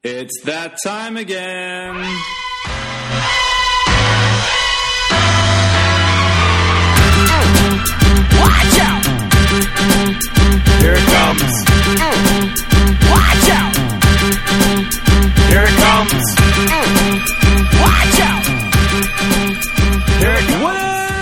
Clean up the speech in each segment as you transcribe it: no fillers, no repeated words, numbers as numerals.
It's that time again. Watch out! Here it comes. Watch out! Here it comes. Watch out! Here it comes.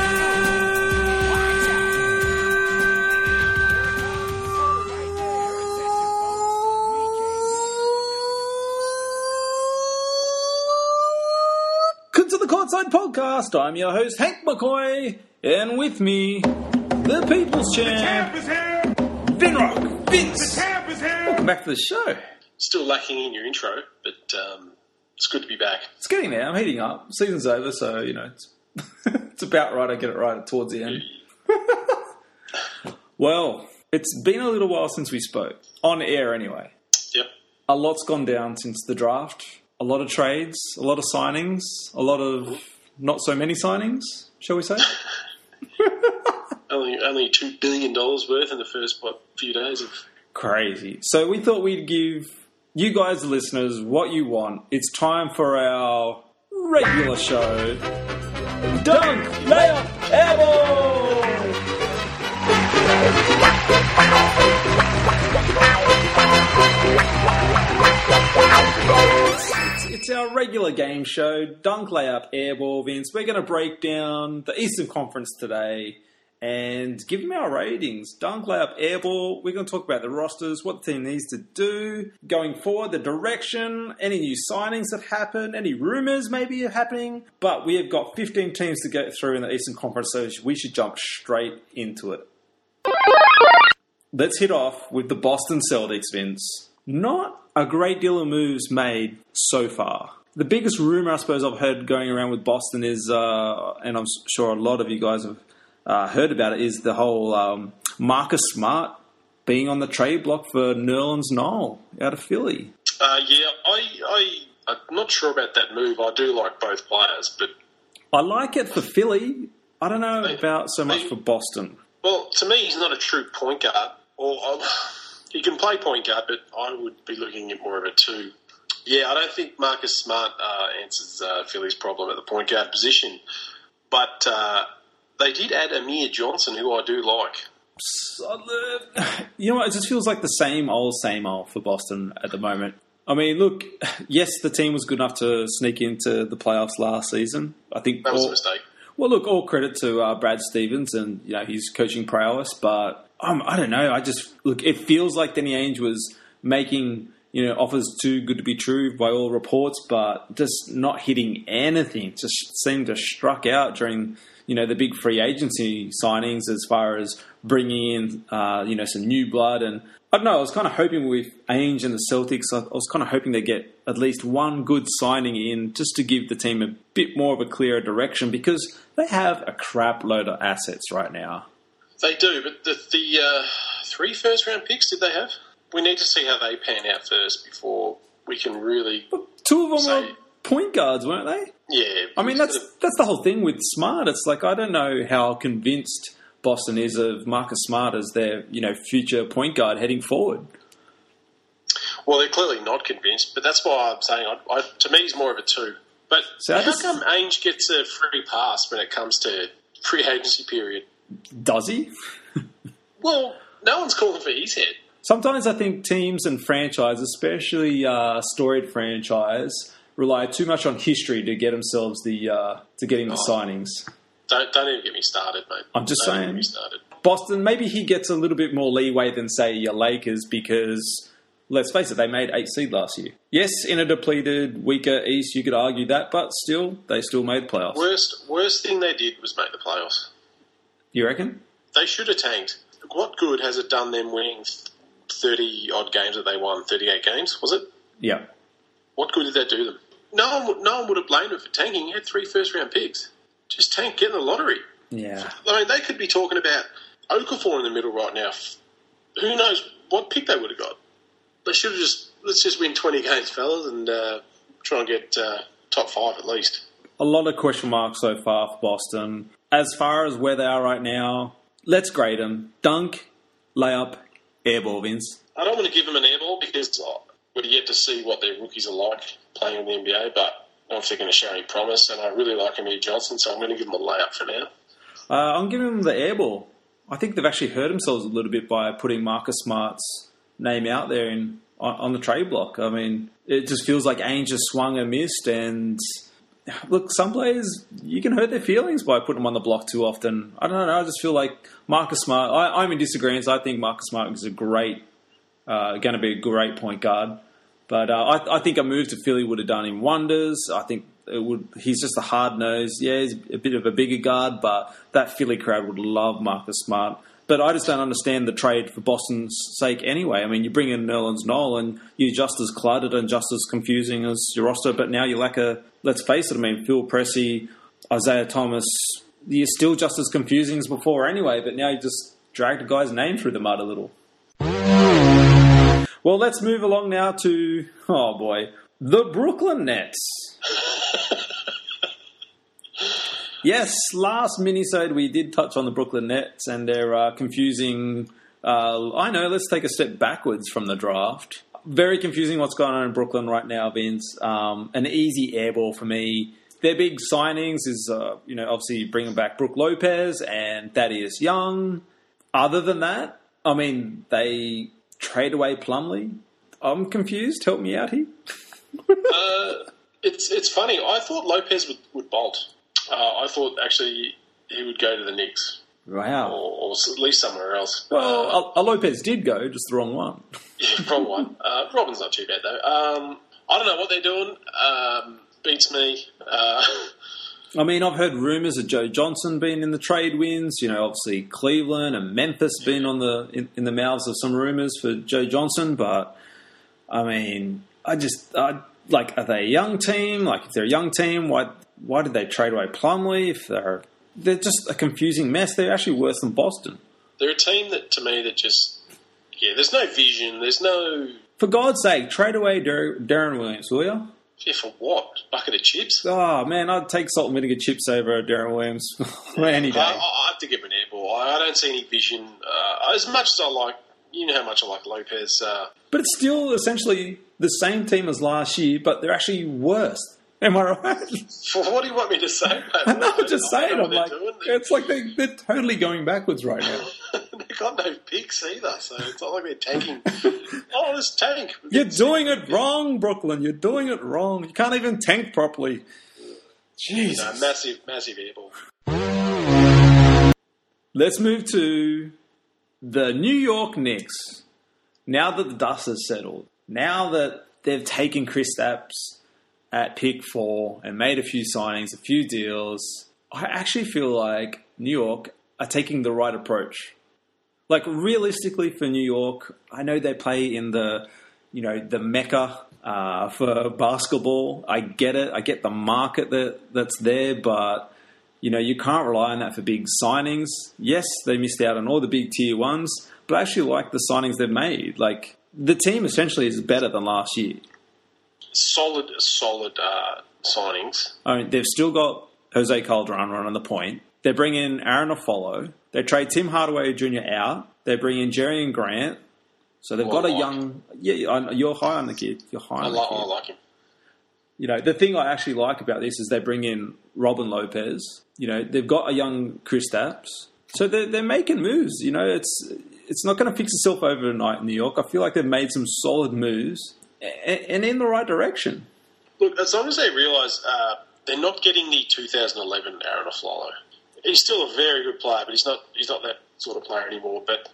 Welcome to the Courtside Podcast. I'm your host, Hank McCoy, and with me, the People's Champ, Champ is here! Vinrock Vince. The champ is here! Welcome back to the show. Still lacking in your intro, but it's good to be back. It's getting there. I'm heating up. Season's over, so, you know, it's about right. I get it right towards the end. Well, it's been a little while since we spoke. On air, anyway. Yep. A lot's gone down since the draft. A lot of trades, a lot of signings, a lot of not so many signings, shall we say? Only $2 billion worth in the first few days of. Crazy. So we thought we'd give you guys, the listeners, what you want. It's time for our regular show, Dunk, Layup, Airball! It's our regular game show, Dunk, Layup, Airball, Vince. We're going to break down the Eastern Conference today and give them our ratings. Dunk, Layup, Airball. We're going to talk about the rosters, what the team needs to do going forward, the direction, any new signings that happen, any rumours maybe are happening. But we have got 15 teams to get through in the Eastern Conference, so we should jump straight into it. Let's hit off with the Boston Celtics, Vince. Not a great deal of moves made so far. The biggest rumour I suppose I've heard going around with Boston is, and I'm sure a lot of you guys have heard about it, is the whole Marcus Smart being on the trade block for Nerlens Noel out of Philly. I'm not sure about that move. I do like both players, but I like it for Philly. I don't know about so much for Boston. Well, to me, he's not a true point guard. He can play point guard, but I would be looking at more of a two. Yeah, I don't think Marcus Smart answers Philly's problem at the point guard position. But they did add Amir Johnson, who I do like. You know what? It just feels like the same old for Boston at the moment. I mean, look, yes, the team was good enough to sneak into the playoffs last season. I think that was a mistake. Well, look, all credit to Brad Stevens and his coaching prowess, but I don't know. It feels like Danny Ainge was making offers too good to be true by all reports, but just not hitting anything. Just seemed to struck out during the big free agency signings as far as bringing in some new blood. And I don't know. I was kind of hoping with Ainge and the Celtics, I was kind of hoping they get at least one good signing in just to give the team a bit more of a clearer direction, because they have a crap load of assets right now. They do, but the 3 first-round picks, did they have? We need to see how they pan out first before we can really. But 2 of them were point guards, weren't they? Yeah. I mean, that's the whole thing with Smart. It's like, I don't know how convinced Boston is of Marcus Smart as their future point guard heading forward. Well, they're clearly not convinced, but that's why I'm saying, to me, he's more of a 2. But how come Ainge gets a free pass when it comes to free agency period? Does he? Well, no one's calling for his head. Sometimes I think teams and franchises, especially storied franchise, rely too much on history to get themselves the signings. Don't even get me started, mate. I'm just saying. Get me started. Boston, maybe he gets a little bit more leeway than, say, your Lakers, because let's face it, they made 8th seed last year. Yes, in a depleted, weaker East, you could argue that, but still, they still made playoffs. Worst thing they did was make the playoffs. You reckon? They should have tanked. What good has it done them winning 30-odd games that they won? 38 games, was it? Yeah. What good did that do them? No one would have blamed them for tanking. He had 3 first-round picks. Just tank, get in the lottery. Yeah. I mean, they could be talking about Okafor in the middle right now. Who knows what pick they would have got? They should have let's just win 20 games, fellas, and try and get top 5 at least. A lot of question marks so far for Boston. As far as where they are right now, let's grade them. Dunk, layup, airball, Vince. I don't want to give them an airball because We're yet to see what their rookies are like playing in the NBA, but I don't think they're going to show any promise, and I really like Amir Johnson, so I'm going to give them a layup for now. I'm giving them the air ball. I think they've actually hurt themselves a little bit by putting Marcus Smart's name out there on the trade block. I mean, it just feels like Ainge just swung and missed, and look, some players, you can hurt their feelings by putting them on the block too often. I don't know, I just feel like Marcus Smart, I'm in disagreement. I think Marcus Smart is going to be a great point guard. But I think a move to Philly would have done him wonders. I think he's just a hard nose. Yeah, he's a bit of a bigger guard, but that Philly crowd would love Marcus Smart. But I just don't understand the trade for Boston's sake anyway. I mean, you bring in Nerlens Noel and you're just as cluttered and just as confusing as your roster, but now you lack let's face it, I mean, Phil Pressey, Isaiah Thomas, you're still just as confusing as before anyway, but now you just dragged a guy's name through the mud a little. Well, let's move along now to, oh boy, the Brooklyn Nets. Yes, last minisode we did touch on the Brooklyn Nets and their confusing... I know, let's take a step backwards from the draft. Very confusing what's going on in Brooklyn right now, Vince. An easy airball for me. Their big signings is, obviously bringing back Brook Lopez and Thaddeus Young. Other than that, I mean, they trade away Plumlee. I'm confused. Help me out here. It's funny. I thought Lopez would bolt. I thought actually he would go to the Knicks. Wow. Or at least somewhere else. Well, Lopez did go, just the wrong one. Yeah, wrong one. Robin's not too bad, though. I don't know what they're doing. Beats me. I mean, I've heard rumours of Joe Johnson being in the trade wins. You know, obviously Cleveland and Memphis being on in the mouths of some rumours for Joe Johnson. But, I mean, are they a young team? Like, if they're a young team, why did they trade away Plumlee? If they're just a confusing mess. They're actually worse than Boston. They're a team that just... Yeah, there's no vision. There's no... For God's sake, trade away Darren Williams, will you? Yeah, for what? Bucket of chips? Oh, man, I'd take salt and vinegar chips over Darren Williams any day. I have to give him an airball. I don't see any vision. As much as I like... You know how much I like Lopez. But it's still essentially the same team as last year, but they're actually worse. Am I right? What do you want me to say? No, I'm just saying. I'm like, it's like they're totally going backwards right now. They've got no picks either, so it's not like they're tanking. Let's tank. You're doing it wrong, Brooklyn. You're doing it wrong. You can't even tank properly. Jesus. No, massive airball. Let's move to the New York Knicks. Now that the dust has settled, now that they've taken Kristaps at pick 4 and made a few signings, a few deals, I actually feel like New York are taking the right approach. Like, realistically for New York, I know they play in the mecca for basketball. I get it. I get the market that's there, but, you can't rely on that for big signings. Yes, they missed out on all the big tier ones, but I actually like the signings they've made. Like, the team essentially is better than last year. Solid signings. I mean, they've still got Jose Calderon running the point. They bring in Aaron Afolo. They trade Tim Hardaway Jr. out. They bring in Jerry and Grant. So they've got a young... Yeah, you're high on the kid. You're high on the kid. I like him. The thing I actually like about this is they bring in Robin Lopez. They've got a young Kristaps. So they're making moves. It's not going to fix itself overnight in New York. I feel like they've made some solid moves and in the right direction. Look, as long as they realise they're not getting the 2011 Aaron Aflalo. He's still a very good player, but he's not that sort of player anymore. But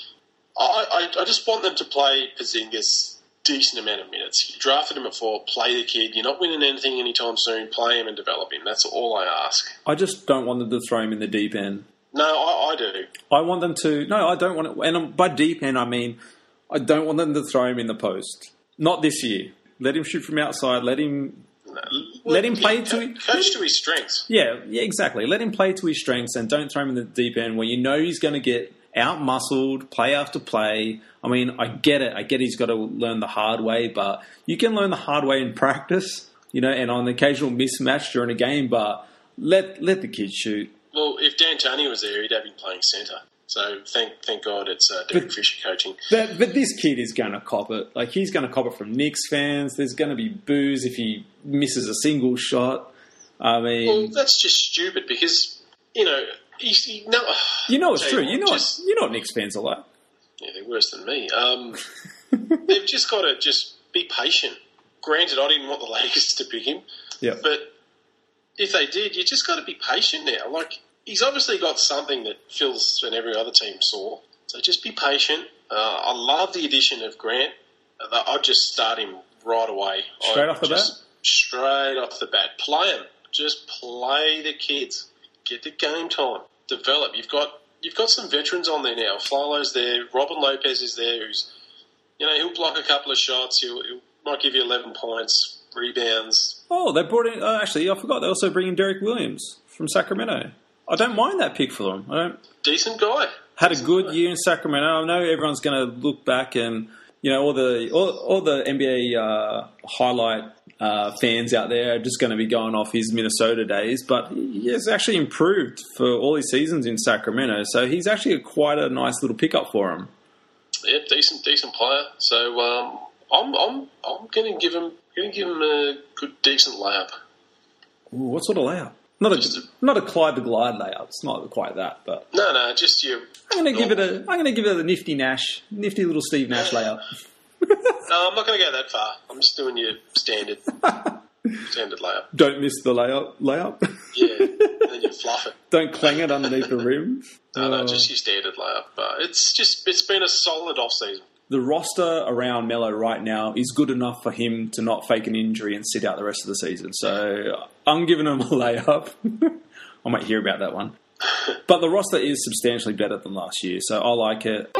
I just want them to play Porzingis decent amount of minutes. You drafted him at 4, play the kid. You're not winning anything anytime soon. Play him and develop him. That's all I ask. I just don't want them to throw him in the deep end. No, I do. I want them to... No, I don't want it... And by deep end, I mean, I don't want them to throw him in the post. Not this year. Let him shoot from outside. Let him play coach to his strengths. Yeah, exactly. Let him play to his strengths and don't throw him in the deep end where he's going to get out-muscled, play after play. I mean, I get it. I get he's got to learn the hard way, but you can learn the hard way in practice, and on an occasional mismatch during a game, but let the kid shoot. Well, if D'Antoni was there, he'd have been playing centre. So thank God it's Derek Fisher coaching. But this kid is going to cop it. Like, he's going to cop it from Knicks fans. There's going to be boos if he misses a single shot. I mean... Well, that's just stupid because, you know it's true. You know what Knicks fans are like. Yeah, they're worse than me. They've just got to just be patient. Granted, I didn't want the Lakers to pick him. Yeah. But if they did, you just got to be patient now. Like, he's obviously got something that Phil's and every other team saw. So just be patient. I love the addition of Grant. I'd just start him right away. Straight off the bat? Straight off the bat. Play him. Just play the kids. Get the game time. Develop. You've got some veterans on there now. Flolo's there. Robin Lopez is there. Who's, he'll block a couple of shots. He'll might give you 11 points, rebounds. Oh, they brought in... actually, I forgot. They also bring in Derek Williams from Sacramento. I don't mind that pick for them. Decent guy. Had a good year in Sacramento. I know everyone's going to look back and, all the NBA highlight fans out there are just going to be going off his Minnesota days. But he has actually improved for all his seasons in Sacramento. So he's actually quite a nice little pickup for him. Yeah, decent player. So I'm going to give him a good, decent layup. Ooh, what sort of layup? Not a Clyde the Glide layup. It's not quite that, but no, just your. I'm going to give it a nifty little Steve Nash layup. No, I'm not going to go that far. I'm just doing your standard layup. Don't miss the layup. Yeah, and then you fluff it. Don't clang it underneath the rim. No, just your standard layup. It's been a solid off season. The roster around Melo right now is good enough for him to not fake an injury and sit out the rest of the season. So I'm giving him a layup. I might hear about that one. But the roster is substantially better than last year, so I like it.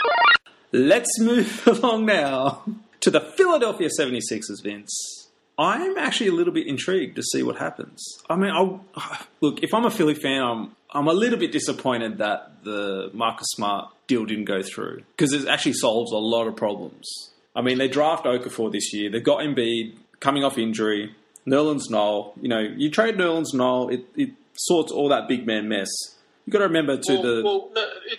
Let's move along now to the Philadelphia 76ers, Vince. I'm actually a little bit intrigued to see what happens. I mean, look, if I'm a Philly fan, I'm a little bit disappointed that the Marcus Smart deal didn't go through because it actually solves a lot of problems. I mean, they draft Okafor this year. They've got Embiid coming off injury. Nerlens Noel. You trade Nerlens Noel, it sorts all that big man mess. You've got to remember no,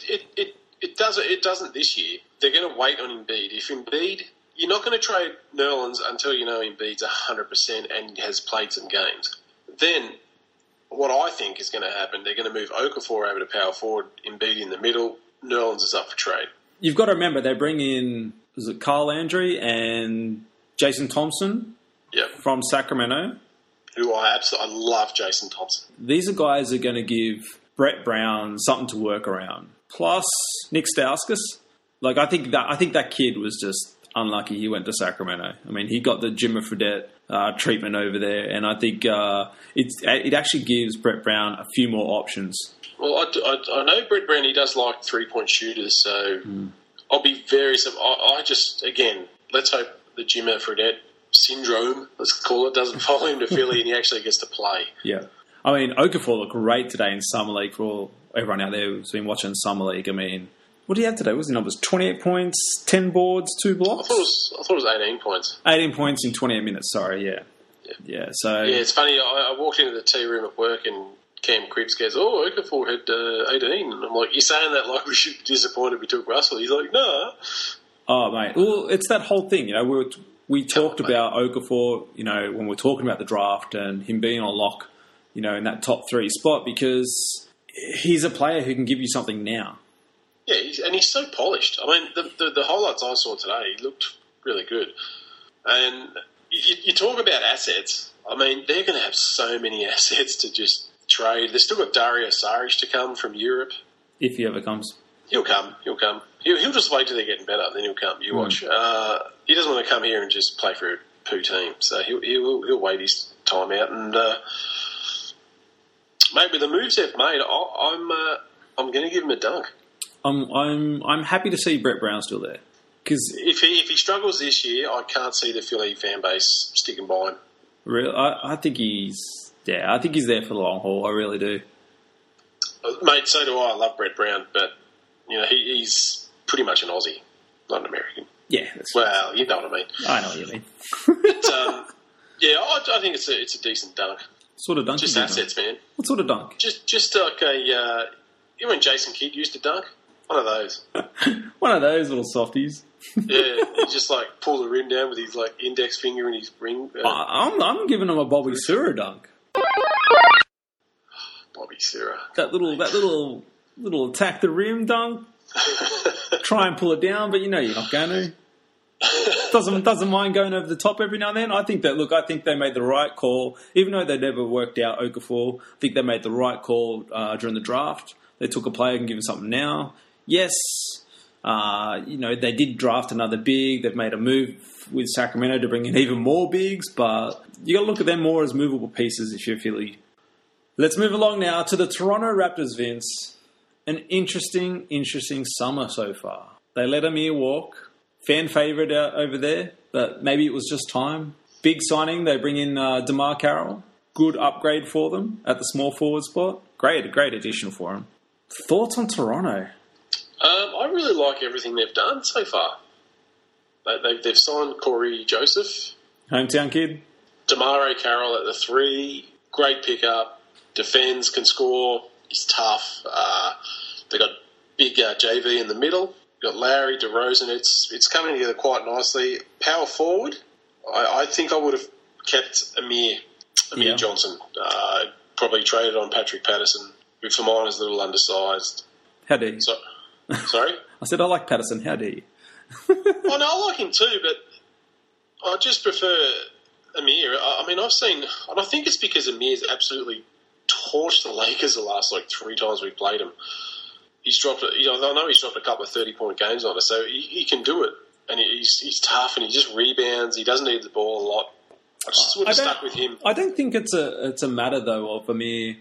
it doesn't this year. They're going to wait on Embiid. If Embiid... You're not going to trade Nerlens until you know Embiid's 100% and has played some games. Then, what I think is going to happen, they're going to move Okafor over to power forward, Embiid in the middle, Nerlens is up for trade. You've got to remember, they bring in, Carl Landry and Jason Thompson from Sacramento. Who I love Jason Thompson. These are guys who are going to give Brett Brown something to work around. Plus, Nick Stauskas. I think that kid was just... unlucky he went to Sacramento. I mean, he got the Jimmer Fredette treatment over there, and I think it actually gives Brett Brown a few more options. Well, I know Brett Brown, he does like three-point shooters, so I'll be very... again, let's hope the Jimmer Fredette syndrome, let's call it, doesn't follow him to Philly and he actually gets to play. Yeah. I mean, Okafor looked great today in Summer League for everyone out there who's been watching Summer League. I mean... What do you have today? What was the numbers? 28 points, 10 boards, 2 blocks? I thought it was 18 points. 18 points in 28 minutes, sorry, yeah. Yeah, so... Yeah, it's funny. I walked into the tea room at work and Cam Cripps goes, Okafor had 18. And I'm like, you're saying that like we should be disappointed we took Russell? He's like, no. Oh, mate. Well, it's that whole thing, we talked about Okafor, when we're talking about the draft and him being on lock, in that top 3 spot because he's a player who can give you something now. Yeah, he's so polished. I mean, the highlights I saw today, he looked really good. And you talk about assets. I mean, they're going to have so many assets to just trade. They've still got Dario Saric to come from Europe. If he ever comes. He'll come. He'll just wait till they're getting better, then he'll come. You watch. He doesn't want to come here and just play for a poo team. So he'll wait his time out. And mate, with the moves they've made, I'm going to give him a dunk. I'm happy to see Brett Brown still there because if he struggles this year, I can't see the Philly fan base sticking by him. Really, I think he's there for the long haul. I really do, mate. So do I. I love Brett Brown, but he's pretty much an Aussie, not an American. Yeah. Well, you know what I mean. I know what you mean. But, I think it's a decent dunk. What sort of dunk? Just assets, man. What sort of dunk? Just like a. You know when Jason Kidd used to dunk? One of those. One of those little softies. Yeah, he just like pull the rim down with his like index finger and his ring. I'm giving him a Bobby Sura dunk. Bobby Sura. That little attack the rim dunk. Try and pull it down, but you know you're not going to. Doesn't mind going over the top every now and then. I think they made the right call, even though they never worked out Okafor. I think they made the right call during the draft. They took a player and give him something now. Yes, they did draft another big. They've made a move with Sacramento to bring in even more bigs, but you got to look at them more as movable pieces if you're Philly. Let's move along now to the Toronto Raptors, Vince. An interesting summer so far. They let Amir walk. Fan favourite over there, but maybe it was just time. Big signing. They bring in DeMar Carroll. Good upgrade for them at the small forward spot. Great addition for him. Thoughts on Toronto? I really like everything they've done so far. They've signed Corey Joseph. Hometown kid. DeMar Carroll at the 3. Great pickup. Defends, can score. He's tough. They got big JV in the middle. Got Lowry, DeRozan. It's coming together quite nicely. Power forward. I think I would have kept Amir Johnson. Probably traded on Patrick Patterson. With Famana's a little undersized. How dare you? Sorry? I said I like Patterson. How dare you? Oh, no, I like him too, but I just prefer Amir. I've seen, and I think it's because Amir's absolutely torched the Lakers the last 3 times we played him. He's dropped. I know he's dropped a couple of 30-point games on us, so he can do it. And he's tough, and he just rebounds. He doesn't need the ball a lot. I just would have stuck with him. I don't think it's a matter though of Amir,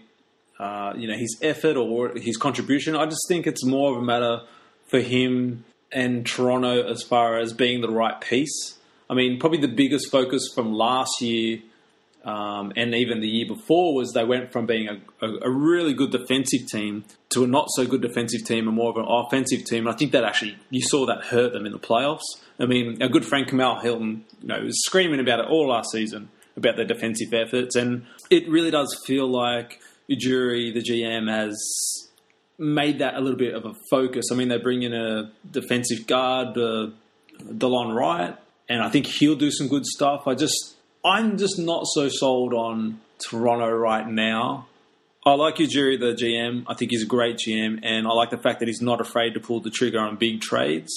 his effort or his contribution. I just think it's more of a matter for him and Toronto as far as being the right piece. I mean, probably the biggest focus from last year. And even the year before was they went from being a really good defensive team to a not so good defensive team and more of an offensive team. And I think that actually, you saw that hurt them in the playoffs. I mean, our good friend Kamal Hilton, was screaming about it all last season, about their defensive efforts. And it really does feel like Ujiri, the GM, has made that a little bit of a focus. I mean, they bring in a defensive guard, Delon Wright, and I think he'll do some good stuff. I'm just not so sold on Toronto right now. I like Ujiri, the GM. I think he's a great GM, and I like the fact that he's not afraid to pull the trigger on big trades.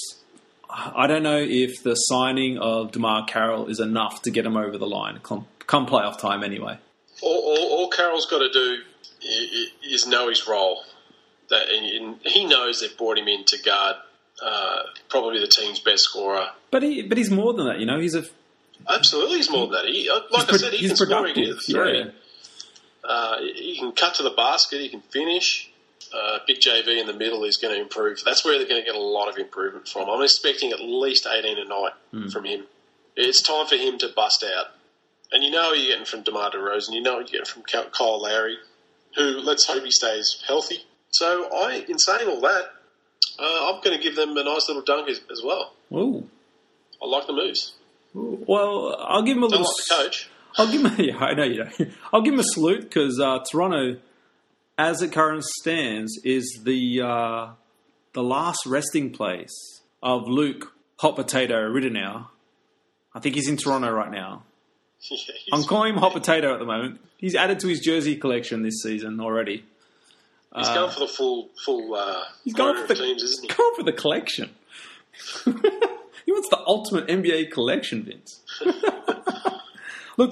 I don't know if the signing of DeMar Carroll is enough to get him over the line, come playoff time anyway. All Carroll's got to do is know his role. He knows they've brought him in to guard probably the team's best scorer. But he's more than that, He's a... Absolutely, he's more than that. He can score. He can three. Yeah. He can cut to the basket. He can finish. Big JV in the middle is going to improve. That's where they're going to get a lot of improvement from. I'm expecting at least 18 a night from him. It's time for him to bust out. And you're getting from DeMar DeRozan. You're getting from Kyle Lowry, who, let's hope he stays healthy. So in saying all that, I'm going to give them a nice little dunk as well. Ooh. I like the moves. Well, I'll give him a little... Like the coach. I'll give him... Yeah, I know you don't. I'll give him a salute because Toronto, as it currently stands, is the last resting place of Luke Hot Potato Ridenour. I think he's in Toronto right now. Yeah, I'm calling him Hot Potato at the moment. He's added to his jersey collection this season already. He's going for the full he's going for the teams, isn't he? He's going for the collection. He wants the ultimate NBA collection, Vince. Look,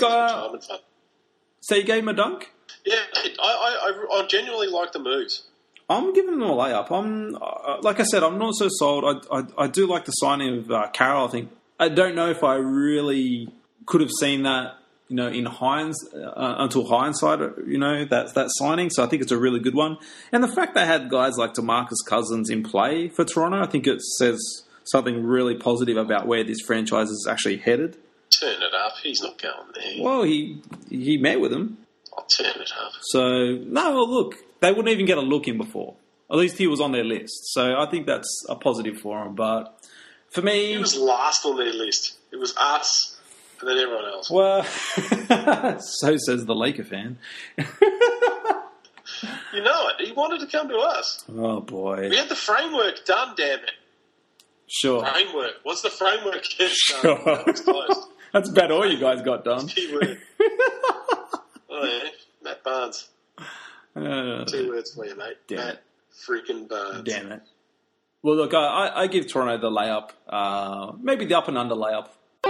so you gave him a dunk? Yeah, I genuinely like the moves. I'm giving them a layup. Like I said, I'm not so sold. I do like the signing of Carroll. I don't know if I really could have seen that, in until hindsight, that signing. So I think it's a really good one. And the fact they had guys like DeMarcus Cousins in play for Toronto, I think it says something really positive about where this franchise is actually headed. Turn it up. He's not going there. Well, he met with him. I'll turn it up. So, look, they wouldn't even get a look in before. At least he was on their list. So I think that's a positive for him. But for me... He was last on their list. It was us and then everyone else. Well, so says the Laker fan. You know it. He wanted to come to us. Oh, boy. We had the framework done, damn it. Sure. Framework. What's the framework? Sure. It's closed. That's about all you guys got done. Keyword. Oh, yeah. Matt Barnes. 2 words for you, mate. Damn Matt it. freaking Barnes. Damn it. Well, look, I give Toronto the layup. Maybe the up and under layup.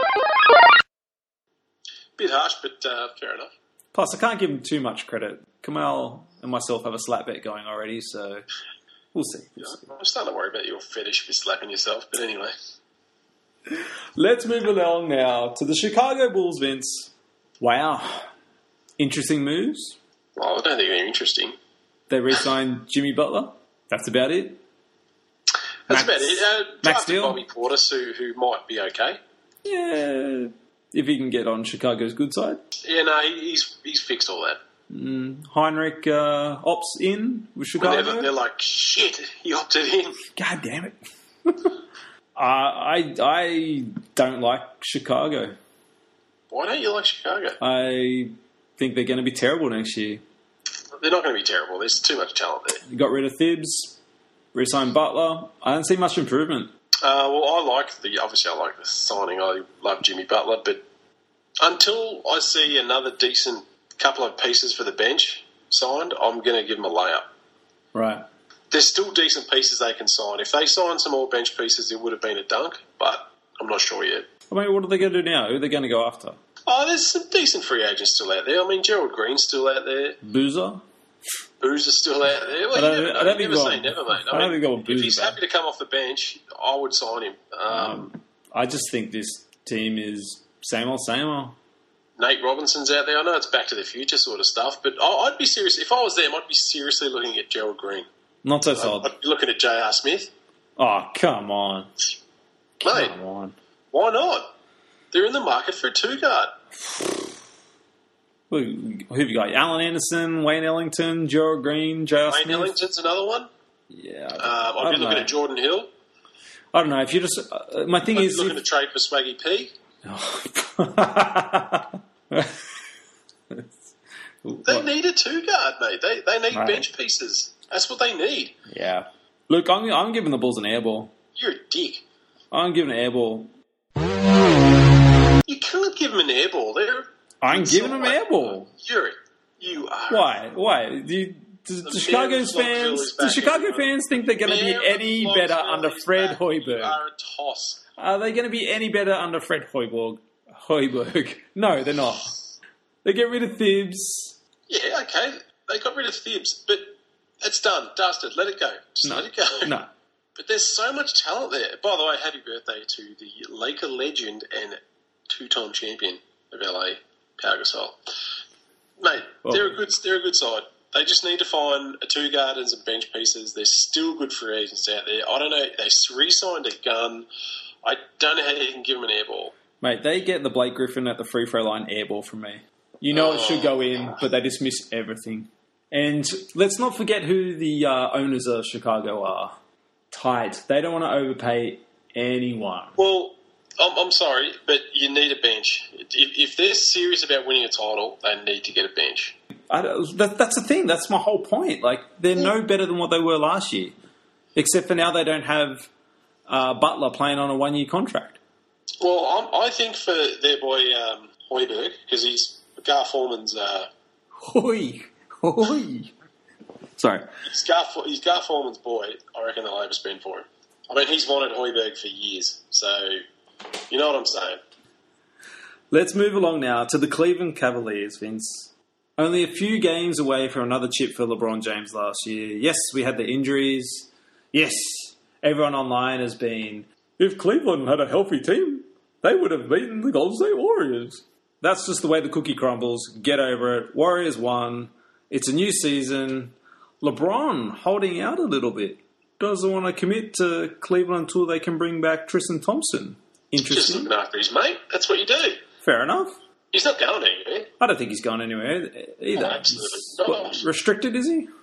Bit harsh, but fair enough. Plus, I can't give him too much credit. Kamal and myself have a slap bet going already, so we'll see. I'm starting to worry about your fetish for slapping yourself, but anyway. Let's move along now to the Chicago Bulls, Vince. Wow. Interesting moves. Well, I don't think they're interesting. They re-signed Jimmy Butler. That's about it. That's about it. Max Drafted Steele. Bobby Portis, who might be okay. Yeah. If he can get on Chicago's good side. Yeah, no, he's fixed all that. Heinrich opts in with Chicago. They're like, shit, he opted in. God damn it. I don't like Chicago. Why don't you like Chicago? I think they're going to be terrible next year. They're not going to be terrible. There's too much talent there. You got rid of Thibs, re-signed Butler. I don't see much improvement. Well, obviously I like the signing. I love Jimmy Butler, but until I see another decent couple of pieces for the bench signed, I'm going to give them a layup. Right. There's still decent pieces they can sign. If they sign some more bench pieces, it would have been a dunk, but I'm not sure yet. I mean, what are they going to do now? Who are they going to go after? Oh, there's some decent free agents still out there. I mean, Gerald Green's still out there. Boozer? Boozer's still out there. Well, I don't think never say never, mate. I don't think they'll if Boozer he's back. happy to come off the bench, I would sign him. I just think this team is same old, same old. Nate Robinson's out there. I know it's Back to the Future sort of stuff, but I'd be serious. If I was them, I'd be seriously looking at Gerald Green. Not so solid. I'd be looking at J.R. Smith. Oh, come on. Mate, Come on. why not? They're in the market for a two-guard. Who have you got? Alan Anderson, Wayne Ellington, Gerald Green, J.R. Wayne Smith? Ellington's another one. Yeah. I'd be looking at Jordan Hill. I don't know. If you just... my thing I'd is... be looking to trade for Swaggy P. They need a two-guard, mate. They need Right. bench pieces. That's what they need. Yeah. Look, I'm giving the Bulls an airball. You're a dick. I'm giving an airball. You can't give them an airball. I'm giving them an airball. You are. Why? Do Chicago's fans? Do Chicago fans think they're going to be any better under Fred You Hoiberg? are a toss. Are they going to be any better under Fred Hoiberg? No, they're not. They get rid of Thibs. Yeah, okay. They got rid of Thibs, but it's done, dusted. Let it go. Just let it go. No. But there's so much talent there. By the way, happy birthday to the Laker legend and two-time champion of LA, Pau Gasol. Mate, they're a good side. They just need to find a two-guard and some bench pieces. There's still good free agents out there. I don't know. They re-signed a gun. I don't know how you can give them an airball. Mate, they get the Blake Griffin at the free throw line airball from me. You know it should go in, but they just miss everything. And let's not forget who the owners of Chicago are. Tight. They don't want to overpay anyone. Well, I'm sorry, but you need a bench. If they're serious about winning a title, they need to get a bench. That's the thing. That's my whole point. Like, they're no better than what they were last year. Except for now they don't have Butler playing on a one-year contract. Well, I think for their boy Hoiberg, because he's Gar Foreman's... Hoi. Sorry. He's Gar Foreman's boy. I reckon they'll overspend for him. I mean, he's wanted Hoiberg for years. So, you know what I'm saying. Let's move along now to the Cleveland Cavaliers, Vince. Only a few games away from another chip for LeBron James last year. Yes, we had the injuries. Yes, everyone online has been, if Cleveland had a healthy team, they would have beaten the Golden State Warriors. That's just the way the cookie crumbles. Get over it. Warriors won. It's a new season. LeBron holding out a little bit. Doesn't want to commit to Cleveland until they can bring back Tristan Thompson. Just Interesting. looking after his mate. That's what you do. Fair enough. He's not going anywhere. I don't think he's gone anywhere either. Oh, absolutely He's, not. restricted, is he?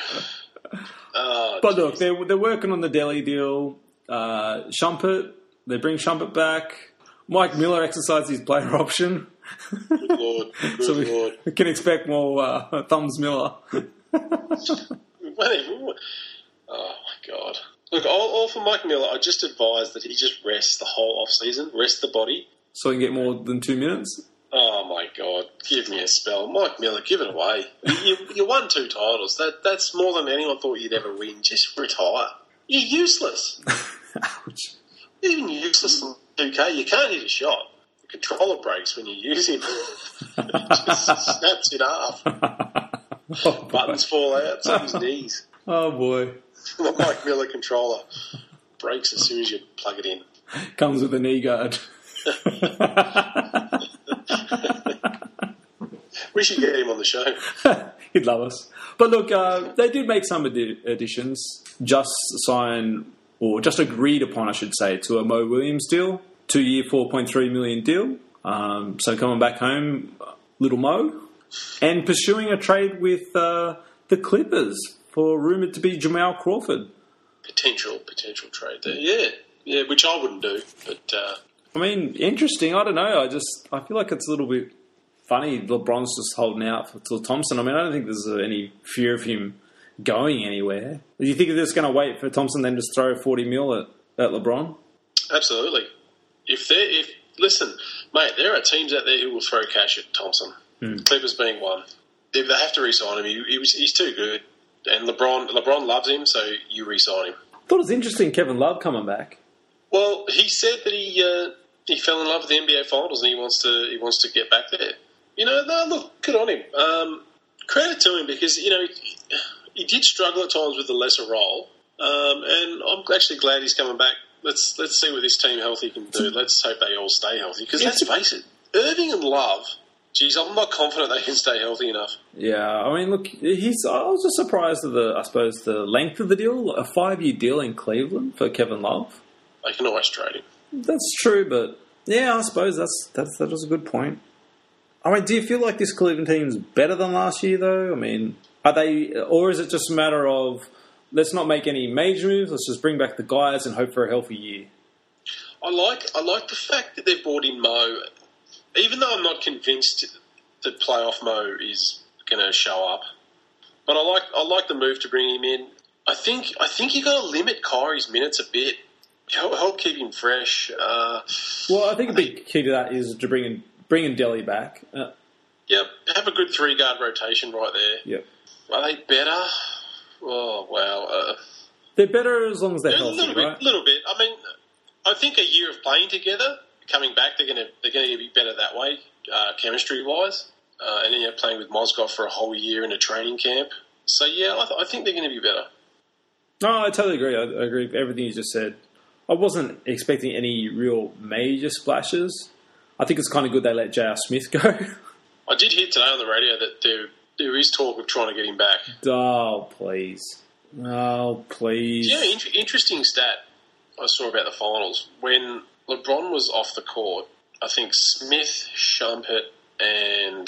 Oh, But look, they're working on the Delhi deal. Shumpert, they bring Shumpert back. Mike Miller exercised his player option. good Lord. Good So Lord. we can expect more Thumbs Miller. Whatever. Oh my God! Look, all for Mike Miller. I just advise that he just rests the whole off season, rest the body. So he can get more than 2 minutes? Oh my God! Give me a spell, Mike Miller. Give it away. You won 2 titles. That's more than anyone thought you'd ever win. Just retire. You're useless. Ouch. You're even useless in 2K. You can't hit a shot. The controller breaks when you use him. It just snaps in half. Oh, Buttons fall out. It's on his knees. oh, boy. The Mike Miller controller breaks as soon as you plug it in. Comes with a knee guard. We should get him on the show. He'd love us. But look, they did make some additions. Just agreed upon, I should say, to a Mo Williams deal. 2-year, $4.3 million deal. So coming back home, little Mo. And pursuing a trade with the Clippers for rumoured to be Jamal Crawford. Potential trade there. Yeah, which I wouldn't do. But I mean, interesting. I don't know. I feel like it's a little bit funny. LeBron's just holding out for Thompson. I mean, I don't think there's any fear of him going anywhere. Do you think they're just going to wait for Thompson then just throw 40 mil at LeBron? Absolutely. Listen, mate, there are teams out there who will throw cash at Thompson. Clippers being one. They have to re-sign him. He's too good. And LeBron loves him, so you re-sign him. I thought it was interesting Kevin Love coming back. Well, he said that he fell in love with the NBA Finals and he wants to get back there. Look, good on him. Credit to him because he did struggle at times with the lesser role, and I'm actually glad he's coming back. Let's see what this team healthy can do. Let's hope they all stay healthy because let's face it, Irving and Love. Geez, I'm not confident they can stay healthy enough. Yeah, I mean, look, I was just surprised at the length of the deal. A 5-year deal in Cleveland for Kevin Love. They can always trade him. That's true, but yeah, I suppose that was a good point. I mean, do you feel like this Cleveland team's better than last year, though? I mean, are they, or is it just a matter of let's not make any major moves, let's just bring back the guys and hope for a healthy year? I like the fact that they've brought in Mo. Even though I'm not convinced that playoff Mo is going to show up, but I like the move to bring him in. I think you got to limit Kyrie's minutes a bit. Help keep him fresh. Well, I think a big key to that is to bring in Delhi back. Yep, have a good 3-guard rotation right there. Yep. Are they better? Oh wow. They're better as long as they're healthy, right? A little bit. I mean, I think a year of playing together. Coming back, they're going to be better that way, chemistry-wise. And then you're playing with Mozgov for a whole year in a training camp. So, yeah, I think they're going to be better. No, I totally agree. I agree with everything you just said. I wasn't expecting any real major splashes. I think it's kind of good they let J.R. Smith go. I did hear today on the radio that there is talk of trying to get him back. Oh, please. Oh, please. Yeah, interesting stat I saw about the finals. When LeBron was off the court, I think Smith, Shumpert, and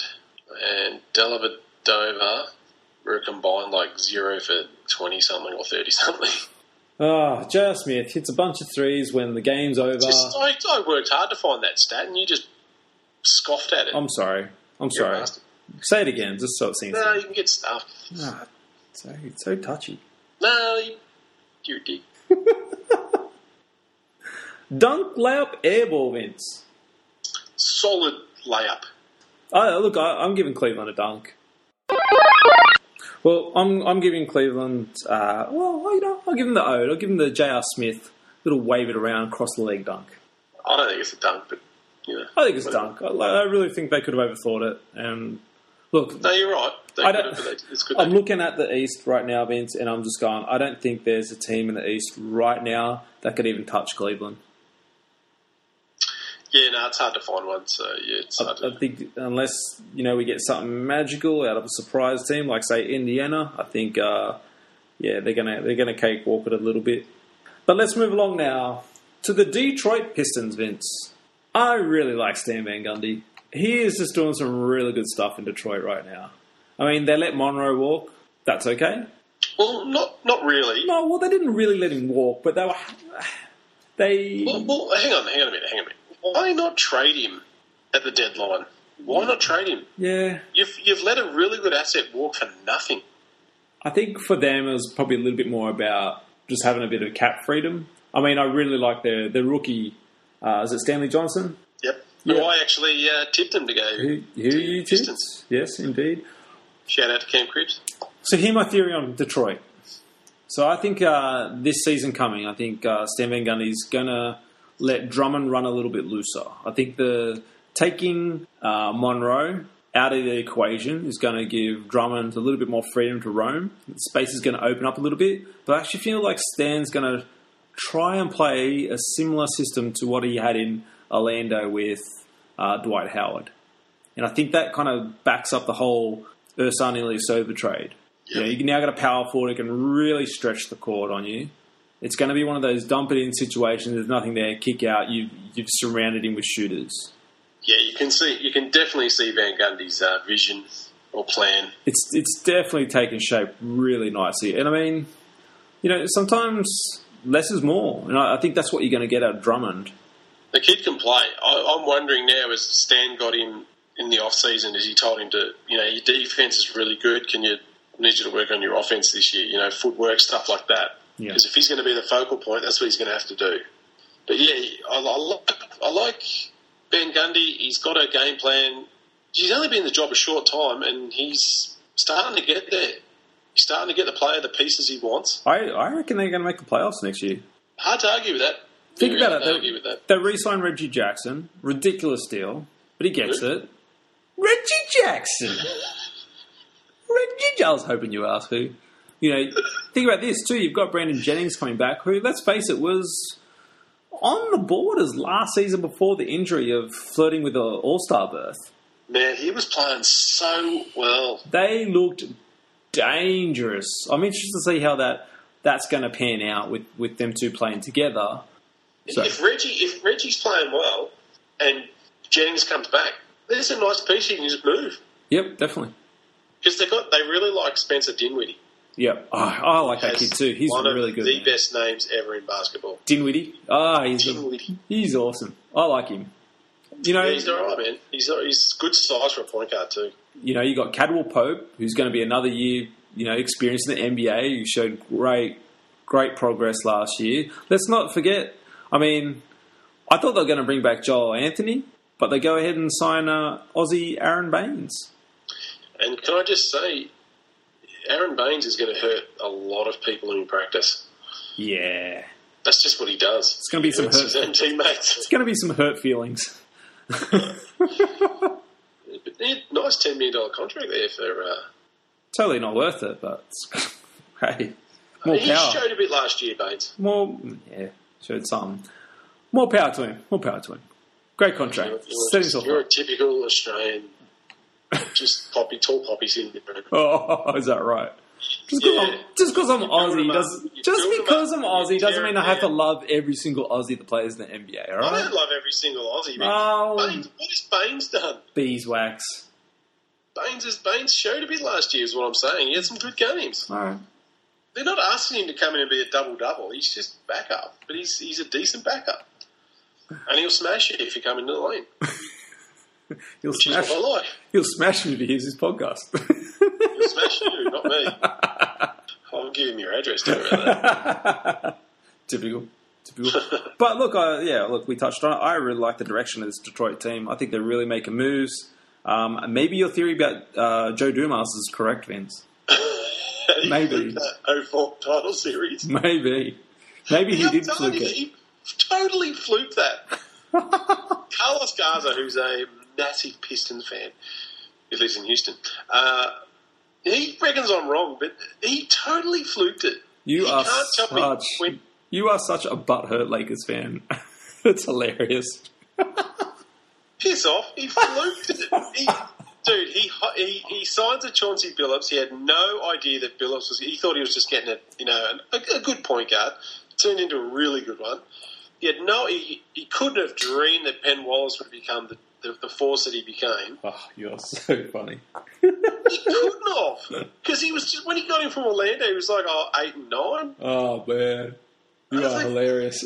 Dellavedova were combined like 0 for 20-something or 30-something. Oh, J.R. Smith hits a bunch of threes when the game's over. I worked hard to find that stat, and you just scoffed at it. I'm sorry. Say it again, just so it seems. No, you can get stuffed. No, so touchy. No, you're a dick. Dunk, layup, airball, Vince. Solid layup. Look, I'm giving Cleveland a dunk. Well, I'm giving Cleveland. I'll give them the ode. I'll give them the J.R. Smith little wave it around across the leg dunk. I don't think it's a dunk, but I think it's a dunk. I really think they could have overthought it. And look, no, you're right. It's good. I'm looking at the East right now, Vince, and I'm just going. I don't think there's a team in the East right now that could even touch Cleveland. Yeah, no, it's hard to find one. So yeah, it's hard. I think unless we get something magical out of a surprise team like say Indiana, I think they're gonna cakewalk it a little bit. But let's move along now to the Detroit Pistons, Vince. I really like Stan Van Gundy. He is just doing some really good stuff in Detroit right now. I mean, they let Monroe walk. That's okay. Well, not really. No, well, they didn't really let him walk, but Well, hang on a minute. Why not trade him at the deadline? Why not trade him? Yeah. You've let a really good asset walk for nothing. I think for them it was probably a little bit more about just having a bit of cap freedom. I mean, I really like their rookie. Is it Stanley Johnson? Yep. Yeah. Well, I actually tipped him to go. Who to you tipped? Pistons. Yes, indeed. Shout out to Cam Cribs. So here's my theory on Detroit. So I think this season coming, I think Stan Van Gundy's going to let Drummond run a little bit looser. I think taking Monroe out of the equation is going to give Drummond a little bit more freedom to roam. The space is going to open up a little bit. But I actually feel like Stan's going to try and play a similar system to what he had in Orlando with Dwight Howard. And I think that kind of backs up the whole Ersan Ilyasova trade. Yep. You know, you now got a power forward who can really stretch the court on you. It's going to be one of those dump it in situations. There's nothing there, kick out. You've surrounded him with shooters. Yeah, you can definitely see Van Gundy's vision or plan. It's definitely taken shape really nicely. And I mean, you know, sometimes less is more. And I think that's what you're going to get out of Drummond. The kid can play. I'm wondering now, as Stan got him in the off-season, as he told him to, you know, your defense is really good. I need you to work on your offense this year, you know, footwork, stuff like that. Yeah. Because if he's going to be the focal point, that's what he's going to have to do. But yeah, I like Ben Gundy. He's got a game plan. He's only been in the job a short time, and he's starting to get there. He's starting to get the player the pieces he wants. I reckon they're going to make the playoffs next year. Hard to argue with that. Think about it. Argue with that. They re-signed Reggie Jackson. Ridiculous deal. But he gets it. Reggie Jackson. I was hoping you asked who. You know, think about this too. You've got Brandon Jennings coming back, who, let's face it, was on the borders last season before the injury of flirting with an All-Star berth. Man, he was playing so well. They looked dangerous. I'm interested to see how that's going to pan out with them two playing together. So, If Reggie's playing well and Jennings comes back, there's a nice piece you can just move. Yep, definitely. Because they really like Spencer Dinwiddie. Yep. Oh, I like that kid too. He's one really of good. the man. best names ever in basketball. Dinwiddie. Dinwiddie. He's awesome. I like him. You know, Yeah, he's all right, man. He's good size for a point guard too. You know, you got Cadwell Pope, who's going to be another year, you know, experienced in the NBA, who showed great progress last year. Let's not forget, I mean, I thought they were going to bring back Joel Anthony, but they go ahead and sign Aussie Aaron Baines. And can I just say, Aaron Baines is going to hurt a lot of people in practice. Yeah. That's just what he does. It's going to be some his own teammates. It's going to be some hurt feelings. But nice $10 million contract there for. Totally not worth it, but hey, more He power. showed a bit last year, Baines. Showed some. More power to him. Great contract. Set himself You're a up. typical Australian, just tall poppy syndrome. Oh, is that right? Just because I'm Aussie doesn't mean I have to love every single Aussie that plays in the NBA. All I right? don't love every single Aussie. Man. Oh. Baines, what has Baines done? Beeswax. Baines showed a bit last year, is what I'm saying. He had some good games. All right. They're not asking him to come in and be a double-double. He's just backup. But he's a decent backup. And he'll smash it if you come into the lane. He'll Which smash. is what I like. He'll smash him if he hears his podcast. He'll smash you, not me. I'll give him your address. Don't worry about that. Typical. But look, we touched on it. I really like the direction of this Detroit team. I think they're really making moves. Maybe your theory about Joe Dumas is correct, Vince. Maybe. That 04 title series. Maybe he did fluke it. He totally fluked that. Carlos Garza, who's a massive Pistons fan, he lives in Houston, he reckons I'm wrong, but he totally fluked it. You are such a butthurt Lakers fan. It's hilarious. Piss off. He fluked it. He signs a Chauncey Billups. He had no idea that Billups was... He thought he was just getting a good point guard. Turned into a really good one. He couldn't have dreamed that Penn Wallace would become the force that he became. Oh, you're so funny. He couldn't have. Because he was just... When he got him from Orlando, he was like, 8 and 9. Oh, man. You are hilarious.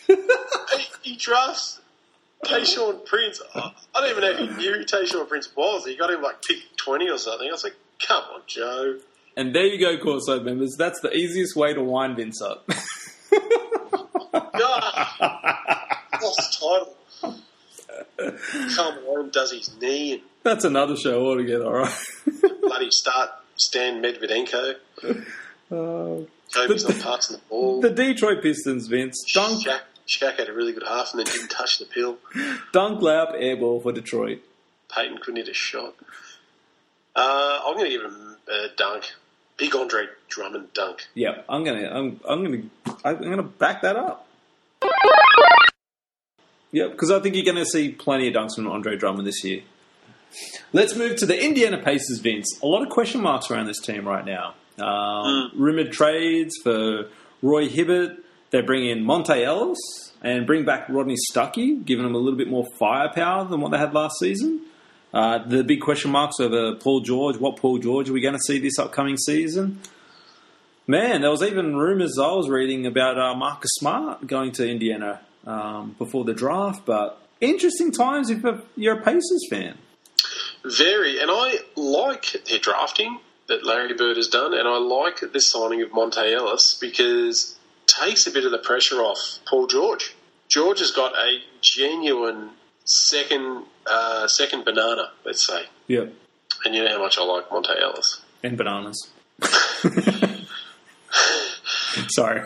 He drafts Tayshaun Prince. I don't even know if he knew who Tayshaun Prince was. He got him like pick 20 or something. I was like, come on, Joe. And there you go, Courtside members. That's the easiest way to wind Vince up. Lost title. Carmelo does his knee and That's another show altogether, all right? bloody start Stan Medvedenko. Kobe's not passing the ball. The Detroit Pistons, Vince. Dunk, Shaq had a really good half and then didn't touch the pill. dunk layup, air ball for Detroit. Peyton couldn't hit a shot. I'm going to give him a dunk. Big Andre Drummond dunk. Yeah, I'm gonna back that up. Yeah, because I think you're going to see plenty of dunks from Andre Drummond this year. Let's move to the Indiana Pacers, Vince. A lot of question marks around this team right now. Rumoured trades for Roy Hibbert. They bring in Monte Ellis and bring back Rodney Stuckey, giving them a little bit more firepower than what they had last season. The big question marks over Paul George. What Paul George are we going to see this upcoming season? Man, there was even rumours I was reading about Marcus Smart going to Indiana before the draft. But interesting times if you're a Pacers fan. Very, and I like their drafting that Larry Bird has done, and I like this signing of Monte Ellis because it takes a bit of the pressure off Paul George. George has got a genuine second banana, let's say. Yeah. And you know how much I like Monte Ellis. And bananas. Sorry.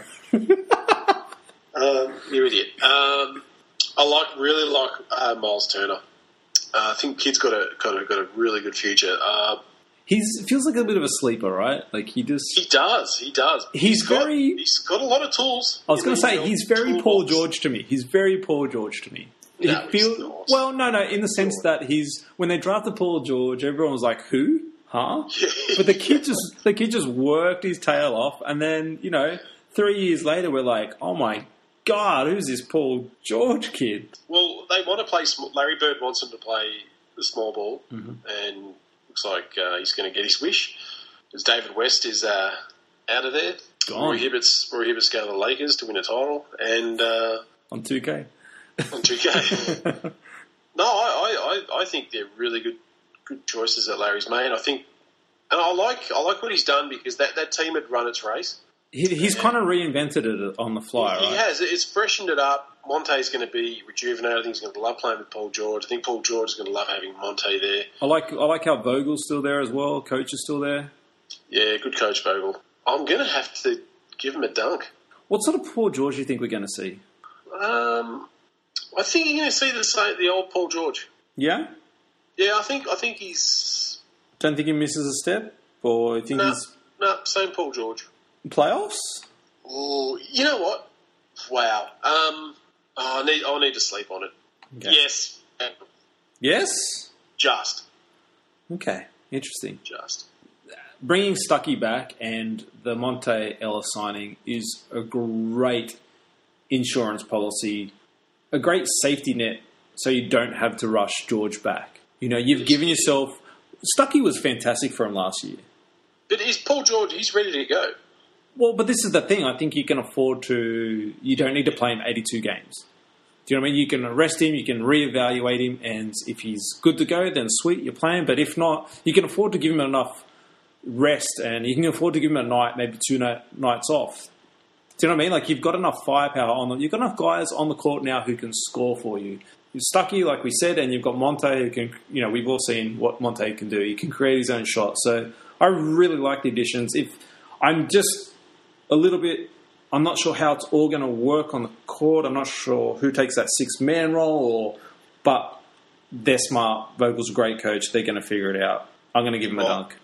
You idiot. I really like Miles Turner. I think kid's got a really good future. He feels like a bit of a sleeper, right? Like he does. He does. He's got a lot of tools. I was going to say he's very Paul George to me. He's very Paul George to me. No, he's not. Well, no, in the sense that when they drafted Paul George, everyone was like, "Who? Huh?" But the kid just worked his tail off, and then 3 years later, we're like, "Oh my God, who's this Paul George kid?" Well, they want to play. Larry Bird wants him to play the small ball, and looks like he's going to get his wish. Because David West is out of there. Gone. Roy Hibbert's going to the Lakers to win a title, and on 2K. On 2K. No, I think they're really good choices that Larry's made. I think, and I like what he's done because that team had run its race. He's kind of reinvented it on the fly, right? He has. It's freshened it up. Monte's going to be rejuvenated. I think he's going to love playing with Paul George. I think Paul George is going to love having Monte there. I like how Vogel's still there as well. Coach is still there. Yeah, good coach Vogel. I'm going to have to give him a dunk. What sort of Paul George do you think we're going to see? I think you're going to see the old Paul George. Yeah? Yeah, I think he's... Don't think he misses a step? Or you think he's... No, same Paul George. Playoffs? Oh, you know what? Wow. I'll need to sleep on it. Okay. Yes. Yes? Just. Okay, interesting. Just. Bringing Stuckey back and the Monte Ellis signing is a great insurance policy, a great safety net so you don't have to rush George back. You've given yourself... Stuckey was fantastic for him last year. But is Paul George, he's ready to go. Well, but this is the thing. I think you can afford to... You don't need to play him 82 games. Do you know what I mean? You can arrest him, you can reevaluate him, and if he's good to go, then sweet, you're playing. But if not, you can afford to give him enough rest, and you can afford to give him a night, maybe 2 nights off. Do you know what I mean? Like, you've got enough firepower on them. You've got enough guys on the court now who can score for you. You've Stuckey, like we said, and you've got Monte who can... we've all seen what Monte can do. He can create his own shot. So I really like the additions. If I'm just... a little bit, I'm not sure how it's all going to work on the court. I'm not sure who takes that 6-man role, but they're smart. Vogel's a great coach. They're going to figure it out. I'm going to give him a dunk.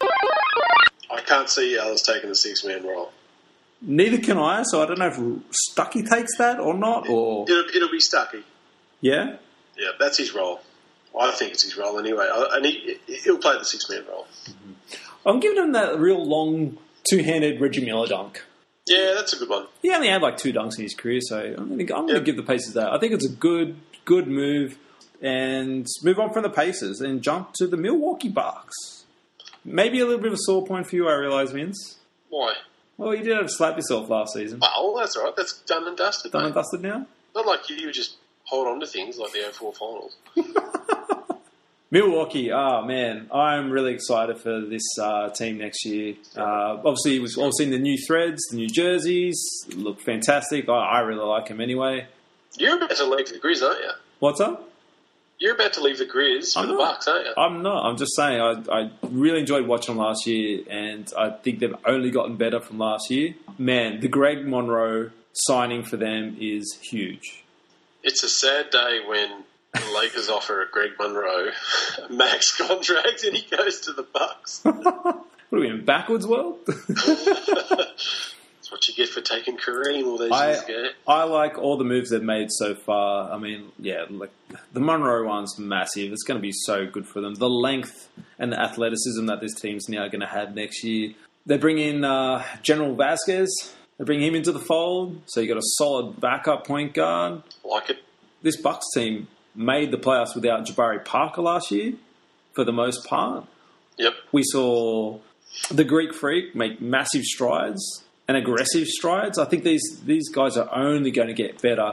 I can't see Ellis taking the 6-man role. Neither can I, so I don't know if Stuckey takes that or not. Or It'll be Stuckey. Yeah? Yeah, that's his role. I think it's his role anyway. And he'll play the 6-man role. Mm-hmm. I'm giving him that real long, two-handed Reggie Miller dunk. Yeah, that's a good one. He only had like 2 dunks in his career, so I'm going to give the Pacers that. I think it's a good move, and move on from the Pacers and jump to the Milwaukee Bucks. Maybe a little bit of a sore point for you, I realise, Vince. Why? Well, you did have to slap yourself last season. Oh, that's all right. That's done and dusted. Done and dusted now? Not like you just hold on to things like the 04 finals. Milwaukee, oh man, I'm really excited for this team next year. Obviously, we've all seen the new threads, the new jerseys, look fantastic. I really like them anyway. You're about to leave the Grizz, aren't you? What's up? You're about to leave the Grizz for the Bucks, aren't you? I'm not. I'm just saying I really enjoyed watching them last year, and I think they've only gotten better from last year. Man, the Greg Monroe signing for them is huge. It's a sad day when the Lakers offer a Greg Monroe a max contract and he goes to the Bucks. What are we in, backwards world? That's what you get for taking Kareem all these years ago. I like all the moves they've made so far. I mean, yeah, like the Monroe one's massive. It's going to be so good for them. The length and the athleticism that this team's now going to have next year. They bring in General Vasquez. They bring him into the fold. So you got a solid backup point guard. Like it. This Bucks team made the playoffs without Jabari Parker last year, for the most part. Yep. We saw the Greek Freak make massive strides and aggressive strides. I think these guys are only going to get better.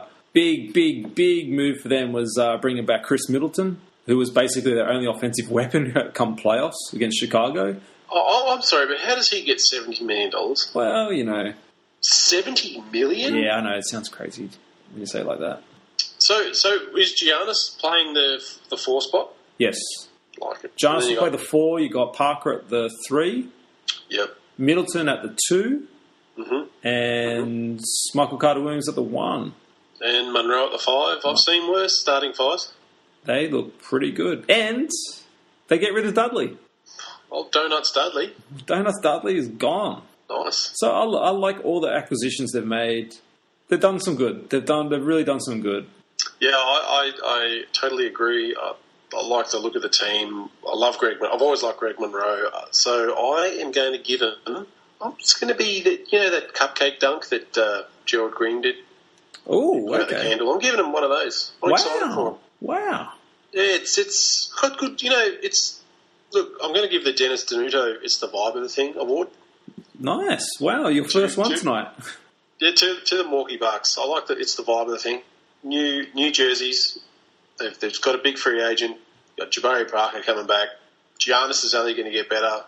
Big move for them was bringing back Chris Middleton, who was basically their only offensive weapon come playoffs against Chicago. Oh, I'm sorry, but how does he get $70 million? Well, you know. $70 million? Yeah, I know. It sounds crazy when you say it like that. So is Giannis playing the 4 spot? Yes. Like it. Giannis will play the 4. You got Parker at the 3. Yep. Middleton at the 2. Mm-hmm. And Michael Carter-Williams at the 1. And Monroe at the 5. I've seen worse starting 5s. They look pretty good. And they get rid of Dudley. Oh, Donuts Dudley. Donuts Dudley is gone. Nice. So I like all the acquisitions they've made. They've done some good. They've really done some good. Yeah, I totally agree. I like the look of the team. I love Greg. I've always liked Greg Monroe. So I am going to give him. It's going to be that cupcake dunk that Gerald Green did. Oh, okay. The candle. I'm giving him one of those. I'm excited for him. Wow. Yeah, it's quite good. Look, I'm going to give the Dennis Denuto "It's the Vibe of the Thing" award. Nice. Wow, your first one tonight. Yeah, to the Milwaukee Bucks. I like that. It's the vibe of the thing. New jerseys. They've got a big free agent. Got Jabari Parker coming back. Giannis is only going to get better.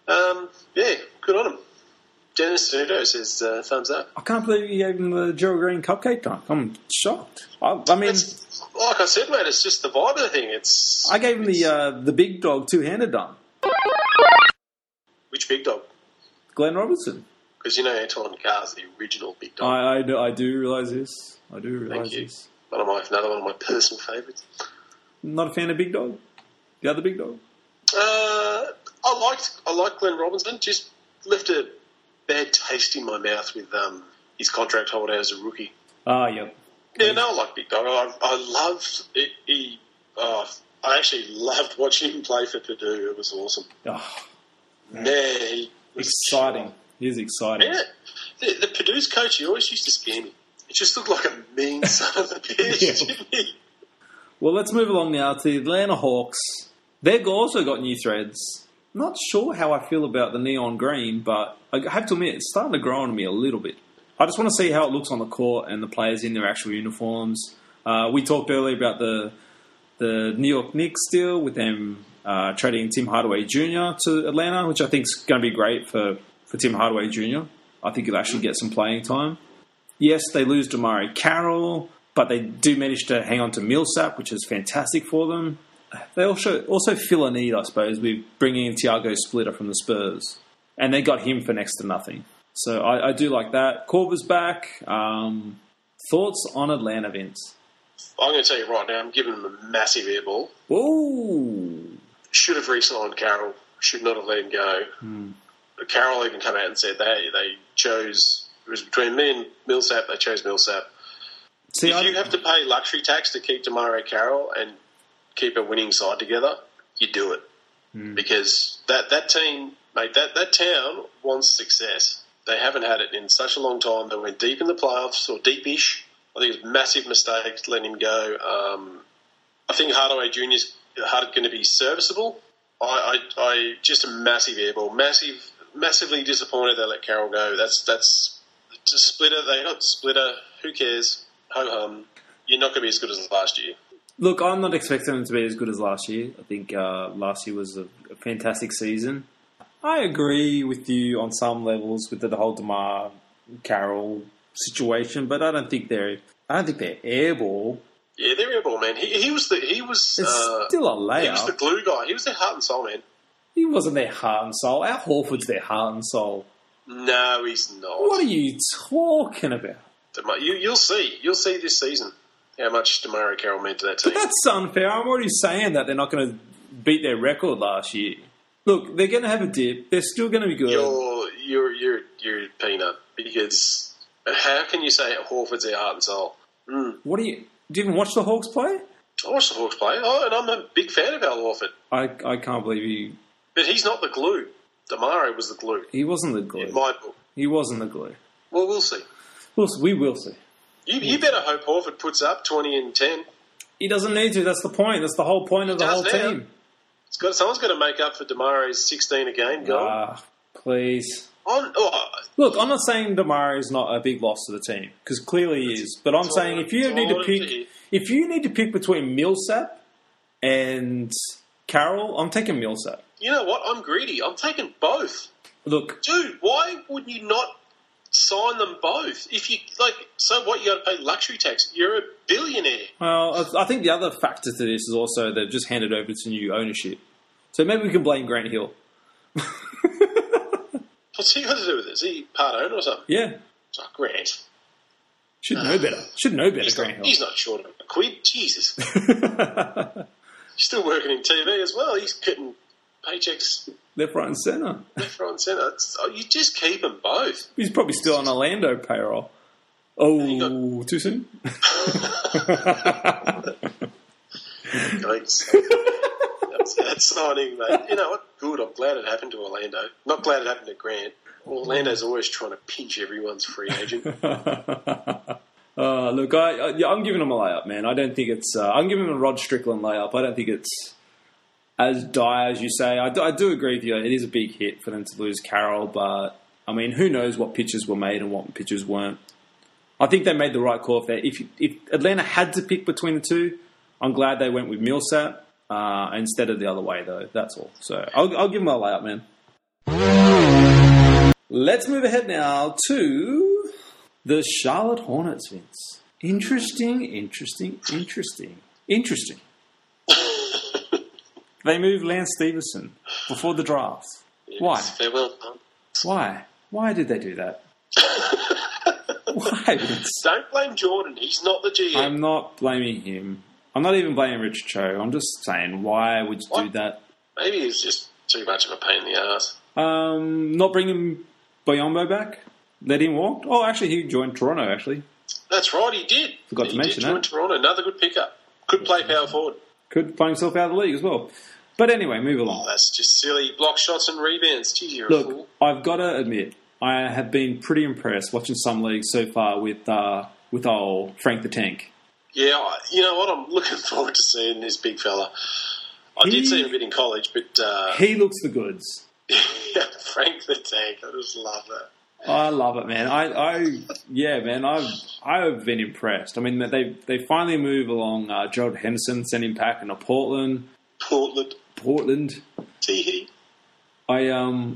Yeah, good on him. Dennis Denuto says thumbs up. I can't believe you gave him the Gerald Green cupcake dunk. I'm shocked. I mean, like I said, mate, it's just the vibe of the thing. I gave him the big dog two-handed dunk. Which big dog? Glenn Robertson. Because Antoine Carr's the original big dog. I do realise this. Thank you. Another one of my personal favourites. Not a fan of Big Dog? The other Big Dog? I liked Glenn Robinson. Just left a bad taste in my mouth with his contract holder as a rookie. Ah, yep. Yeah, no, I like Big Dog. I loved it. I actually loved watching him play for Purdue. It was awesome. Oh, man, he was exciting. He is exciting. Yeah. The Purdue's coach, he always used to scare me. He just looked like a mean son of a bitch to me. Well, let's move along now to the Atlanta Hawks. They've also got new threads. Not sure how I feel about the neon green, but I have to admit, it's starting to grow on me a little bit. I just want to see how it looks on the court and the players in their actual uniforms. We talked earlier about the New York Knicks deal with them trading Tim Hardaway Jr. to Atlanta, which I think is going to be great for Tim Hardaway Jr. I think he'll actually get some playing time. Yes, they lose DeMario Carroll, but they do manage to hang on to Millsap, which is fantastic for them. They also fill a need, I suppose, with bringing in Thiago Splitter from the Spurs. And they got him for next to nothing. So I do like that. Korver's back. Thoughts on Atlanta, Vince? I'm going to tell you right now, I'm giving them a massive airball. Ooh. Should have re-signed Carroll. Should not have let him go. Carroll even came out and said they chose... It was between me and Millsap. They chose Millsap. If you have to pay luxury tax to keep DeMario Carroll and keep a winning side together, you do it. Because that team, mate, that town wants success. They haven't had it in such a long time. They went deep in the playoffs, or deep-ish. I think it was a massive mistake letting him go. I think Hardaway Jr. is going to be serviceable. I just a massive airball. Massively disappointed they let Carroll go. That's Splitter. They got Splitter. Who cares? Ho hum. You're not going to be as good as last year. Look, I'm not expecting them to be as good as last year. I think last year was a fantastic season. I agree with you on some levels with the whole DeMar Carroll situation, but I don't think they're airball. Yeah, they're airball, man. He was It's still a layup. He was the glue guy. He was their heart and soul, man. He wasn't their heart and soul. Al Horford's their heart and soul. No, he's not. What are you talking about? You'll see. You'll see this season how much DeMar Carroll meant to that team. But that's unfair. I'm already saying that they're not going to beat their record last year. Look, they're going to have a dip. They're still going to be good. You're a peanut, because how can you say Horford's their heart and soul? What do you even watch the Hawks play? I watched the Hawks play, and I'm a big fan of Al Horford. I can't believe you. But he's not the glue. DeMar was the glue. He wasn't the glue. In my book. He wasn't the glue. Well, we'll see. We will see. You better hope Horford puts up 20 and 10. He doesn't need to. That's the point. That's the whole point of the whole team. Someone's got to make up for DeMar's 16 a game goal. Please. Look, I'm not saying DeMar is not a big loss to the team, because clearly he is. But I'm saying if you need to pick between Millsap and Carroll, I'm taking Millsap. You know what? I'm greedy. I'm taking both. Look, dude, why would you not sign them both? If you so what? You got to pay luxury tax. You're a billionaire. Well, I think the other factor to this is also they've just handed over to new ownership, so maybe we can blame Grant Hill. What's he got to do with this? Is he part owner or something? Yeah. Oh, Grant. Should know better. Grant Hill. He's not short of a quid. Jesus. He's still working in TV as well. He's getting paychecks left, right and centre. You just keep them both. He's probably still on Orlando payroll. Oh, too soon? That's signing, mate. You know what? Good. I'm glad it happened to Orlando. Not glad it happened to Grant. Orlando's always trying to pinch everyone's free agent. Look, I'm giving him a layup, man. I don't think it's... I'm giving him a Rod Strickland layup. I don't think it's as dire as you say. I do agree with you. It is a big hit for them to lose Carroll, but, I mean, who knows what pitches were made and what pitches weren't. I think they made the right call there. If Atlanta had to pick between the two, I'm glad they went with Millsap instead of the other way, though. That's all. So I'll give him a layup, man. Let's move ahead now to the Charlotte Hornets, Vince. Interesting. They moved Lance Stevenson before the draft. Why? Farewell. Why did they do that? Why, Vince? Don't blame Jordan. He's not the GM. I'm not blaming him. I'm not even blaming Richard Cho. I'm just saying, why would you do that? Maybe he's just too much of a pain in the ass. Not bringing Biyombo back? Let him walk? Oh, actually, he joined Toronto, actually. That's right, he did. Forgot to mention that. He did join Toronto. Another good pickup. Could play power forward. Could play himself out of the league as well. But anyway, move along. Oh, that's just silly. Block shots and rebounds. Gee, you're Look, a fool. I've got to admit, I have been pretty impressed watching some leagues so far with old Frank the Tank. Yeah, you know what? I'm looking forward to seeing this big fella. I did see him a bit in college, but... he looks the goods. Yeah, Frank the Tank. I just love that. I love it, man. I've been impressed. I mean, they finally move along. Gerald Henderson sent him back into Portland. Portland. Tee-hee. Yeah.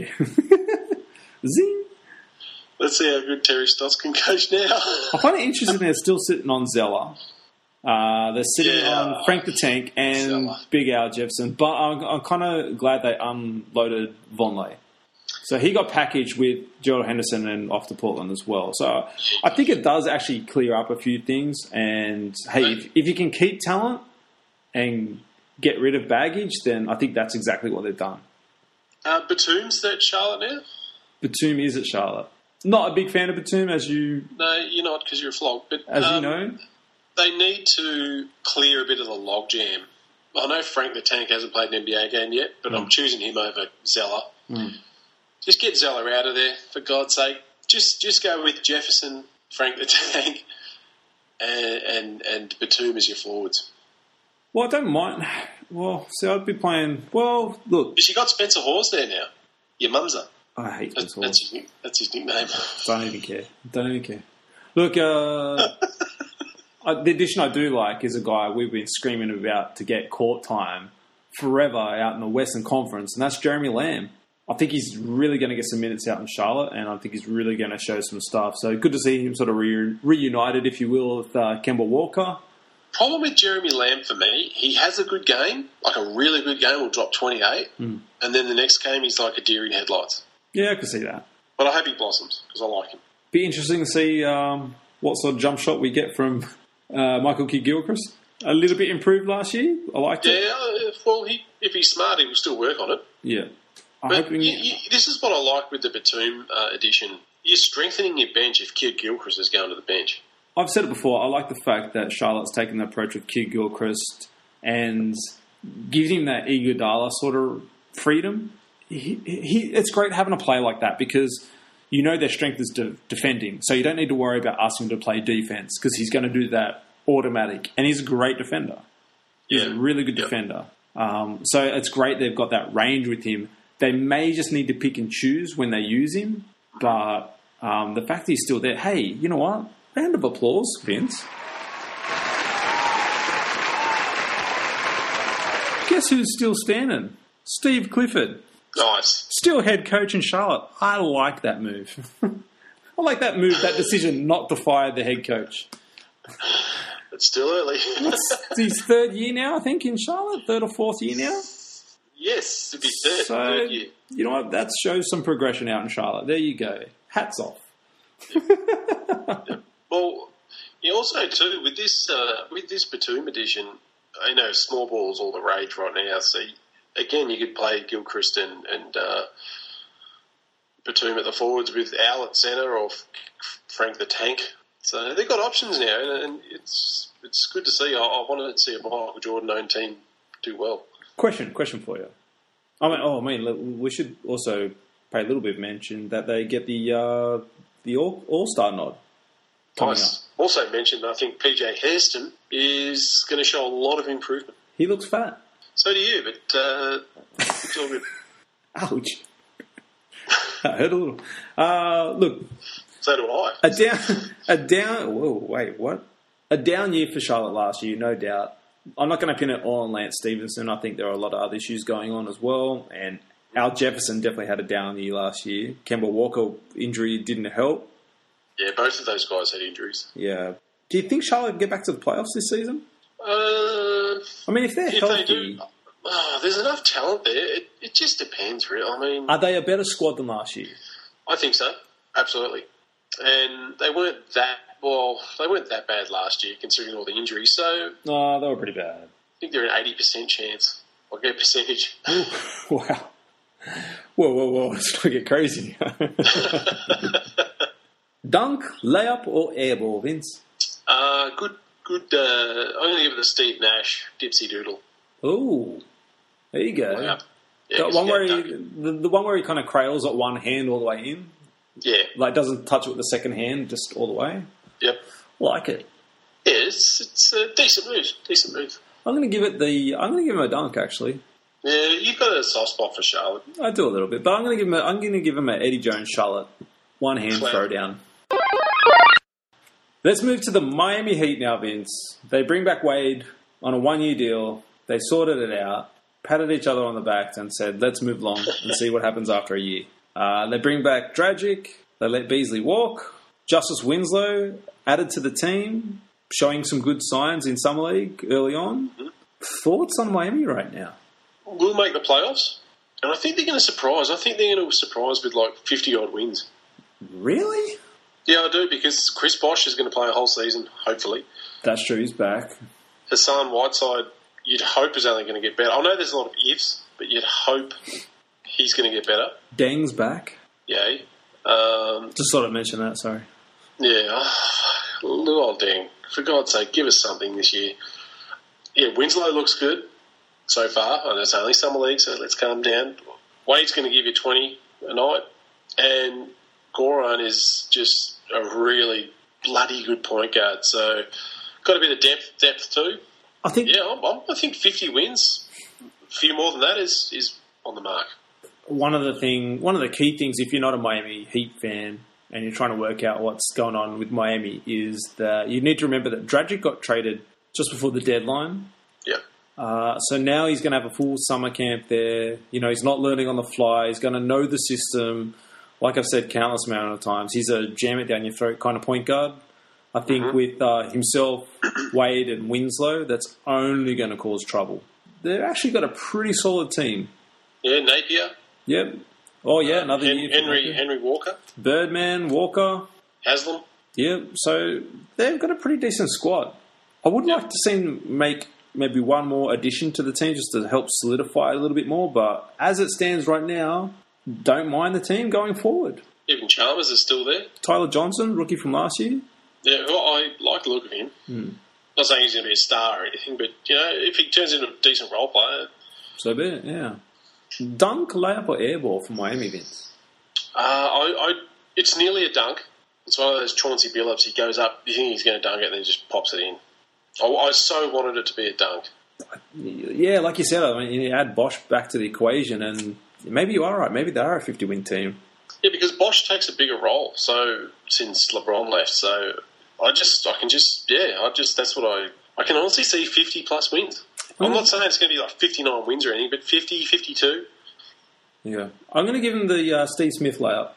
Zing. Let's see how good Terry Stotts can coach now. I find it interesting they're still sitting on Zeller. They're sitting on Frank the Tank and Zeller. Big Al Jefferson. But I'm kind of glad they unloaded Vonleh. So he got packaged with Gerald Henderson and off to Portland as well. So I think it does actually clear up a few things. And, hey, if you can keep talent and get rid of baggage, then I think that's exactly what they've done. Batum's at Charlotte now? Batum is at Charlotte. Not a big fan of Batum, as you... No, you're not because you're a flog. But, as you know. They need to clear a bit of the logjam. I know Frank the Tank hasn't played an NBA game yet, but I'm choosing him over Zeller. Just get Zeller out of there, for God's sake. Just go with Jefferson, Frank the Tank, and Batum as your forwards. Well, I don't mind. Well, see, I'd be playing... Well, look... But you got Spencer Hawes there now. Your mumser. I hate Spencer Hawes. That's his nickname. Don't even care. Look, The addition I do like is a guy we've been screaming about to get court time forever out in the Western Conference, and that's Jeremy Lamb. I think he's really going to get some minutes out in Charlotte, and I think he's really going to show some stuff. So good to see him sort of reunited, if you will, with Kemba Walker. Problem with Jeremy Lamb for me, he has a good game, like a really good game, will drop 28, and then the next game he's like a deer in headlights. Yeah, I can see that. But I hope he blossoms, because I like him. Be interesting to see what sort of jump shot we get from Michael Kidd-Gilchrist. A little bit improved last year. I liked it. Yeah, well, if he's smart, he will still work on it. Yeah. But this is what I like with the Batum addition. You're strengthening your bench if Kidd-Gilchrist is going to the bench. I've said it before, I like the fact that Charlotte's taken the approach with Kidd-Gilchrist and gives him that Iguodala sort of freedom. It's great having a player like that because you know their strength is defending, so you don't need to worry about asking him to play defense because he's going to do that automatic. And he's a great defender. He's a really good defender. So it's great they've got that range with him. They may just need to pick and choose when they use him, but the fact that he's still there, hey, you know what? Round of applause, Vince. Guess who's still standing? Steve Clifford. Nice. Still head coach in Charlotte. I like that move. I like that move, that decision not to fire the head coach. It's still early. It's his third year now, I think, in Charlotte. Third or fourth year now. Yes, to be So, third year. you know what? That shows some progression out in Charlotte. There you go. Hats off. Well, you also too with this Batum edition, I know small ball's all the rage right now. So again, you could play Gilchrist and Batum at the forwards with Al at centre or Frank the Tank. So they've got options now, and it's good to see. I wanted to see a Michael Jordan-owned team do well. Question for you. I mean, we should also pay a little bit of mention that they get the All-Star nod. Nice. Also mentioned, I think PJ Hairston is going to show a lot of improvement. He looks fat. So do you, but it's all good. Ouch. I heard a little. Look. So do I. A down year for Charlotte last year, no doubt. I'm not going to pin it all on Lance Stevenson. I think there are a lot of other issues going on as well. And Al Jefferson definitely had a down year last year. Kemba Walker injury didn't help. Yeah, both of those guys had injuries. Yeah. Do you think Charlotte will get back to the playoffs this season? I mean, if they're healthy... They do, there's enough talent there. It just depends, really. I mean... Are they a better squad than last year? I think so. Absolutely. And they weren't that bad last year, considering all the injuries. So... No, they were pretty bad. I think they're an 80% chance. I'll get a percentage. Wow. Whoa. Let's not get crazy. Dunk, layup, or airball, Vince? Good. I'm going to give it to Steve Nash, Dipsy Doodle. Oh, there you go. Layup. Yeah, the one where he kind of cradles at one hand all the way in. Yeah. Like doesn't touch it with the second hand, just all the way. Yep. Like it. Yeah, it's a decent move. I'm going to give him a dunk actually. Yeah, you've got a soft spot for Charlotte. I do a little bit, but I'm going to give him an Eddie Jones Charlotte one hand throwdown. Let's move to the Miami Heat now, Vince. They bring back Wade on a 1-year deal. They sorted it out, patted each other on the back and said, let's move along and see what happens after a year. They bring back Dragic. They let Beasley walk. Justice Winslow added to the team, showing some good signs in Summer League early on. Mm-hmm. Thoughts on Miami right now? We'll make the playoffs. And I think they're going to surprise. I think they're going to surprise with like 50-odd wins. Really? Yeah, I do, because Chris Bosh is going to play a whole season, hopefully. That's true, he's back. Hassan Whiteside, you'd hope, is only going to get better. I know there's a lot of ifs, but you'd hope he's going to get better. Deng's back. Yeah. Just thought I'd mention that, sorry. Yeah. Little old Deng. For God's sake, give us something this year. Yeah, Winslow looks good so far. I know it's only Summer League, so let's calm down. Wade's going to give you 20 a night. And Goran is just a really bloody good point guard. So, got a bit of depth too. I think 50 wins. A few more than that is on the mark. One of the key things, if you're not a Miami Heat fan, and you're trying to work out what's going on with Miami, is that you need to remember that Dragic got traded just before the deadline. Yeah. So now he's going to have a full summer camp there. You know, he's not learning on the fly. He's going to know the system. Like I've said countless amount of times, he's a jam it down your throat kind of point guard. I think with himself, Wade and Winslow, that's only going to cause trouble. They've actually got a pretty solid team. Yeah, Napier. Yep. Oh, yeah, another year. Henry Walker. Birdman, Walker. Haslam. Yep. So they've got a pretty decent squad. I would like to see them make maybe one more addition to the team just to help solidify it a little bit more. But as it stands right now, don't mind the team going forward. Even Chalmers is still there. Tyler Johnson, rookie from last year. Yeah, well, I like the look of him. Not saying he's going to be a star or anything, but, you know, if he turns into a decent role player... So be it, yeah. Dunk, layup or airball for Miami, Vince? It's nearly a dunk. It's one of those Chauncey Billups. He goes up, you think he's going to dunk it, and then just pops it in. I so wanted it to be a dunk. Yeah, like you said, I mean, you add Bosch back to the equation, and maybe you are right. Maybe they are a 50-win team. Yeah, because Bosch takes a bigger role. So since LeBron left, so that's what I can honestly see 50 plus wins. I'm not saying it's going to be like 59 wins or anything, but 50, 52. Yeah, I'm going to give him the Steve Smith layup.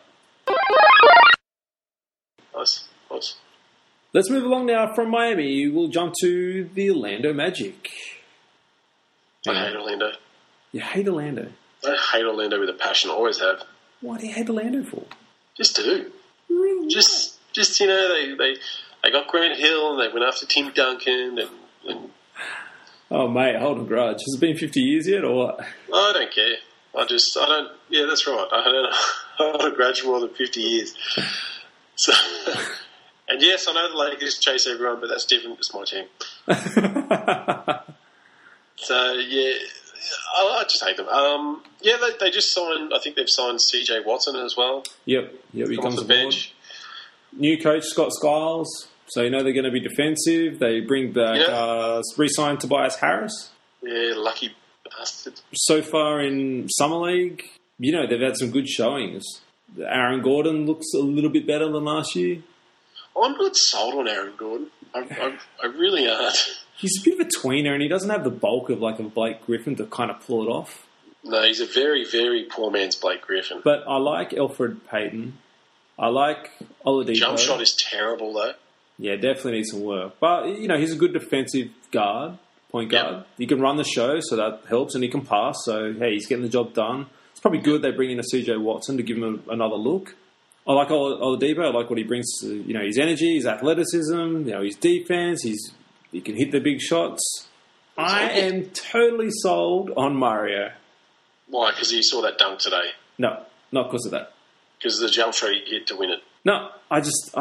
Nice. Let's move along now from Miami. We'll jump to the Orlando Magic. I hate Orlando. You hate Orlando? I hate Orlando with a passion. I always have. Why do you hate Orlando for? Just do. Really? Just you know, they got Grant Hill and they went after Tim Duncan and Oh, mate, hold a grudge. Has it been 50 years yet, or what? I don't care. Yeah, that's right. I don't hold a grudge for more than 50 years. So, and yes, I know the Lakers chase everyone, but that's different. It's my team. So, yeah, I just hate them. Yeah, they just signed, I think they've signed CJ Watson as well. Yep, he comes off the bench. New coach, Scott Skiles. So, you know they're going to be defensive. They bring back, re-sign Tobias Harris. Yeah, lucky bastard. So far in Summer League, you know, they've had some good showings. Aaron Gordon looks a little bit better than last year. I'm not sold on Aaron Gordon. I really aren't. He's a bit of a tweener, and he doesn't have the bulk of like a Blake Griffin to kind of pull it off. No, he's a very, very poor man's Blake Griffin. But I like Elfrid Payton. I like Oladipo. Jump shot is terrible, though. Yeah, definitely needs some work. But, you know, he's a good defensive guard, point guard. Yep. He can run the show, so that helps, and he can pass. So, hey, he's getting the job done. It's probably good they bring in a CJ Watson to give him another look. I like Oladipo. I like what he brings to, you know, his energy, his athleticism, you know, his defense. He can hit the big shots. I am totally sold on Mario. Why? Because you saw that dunk today? No, not because of that. Because of the jump shot he hit to win it? No, I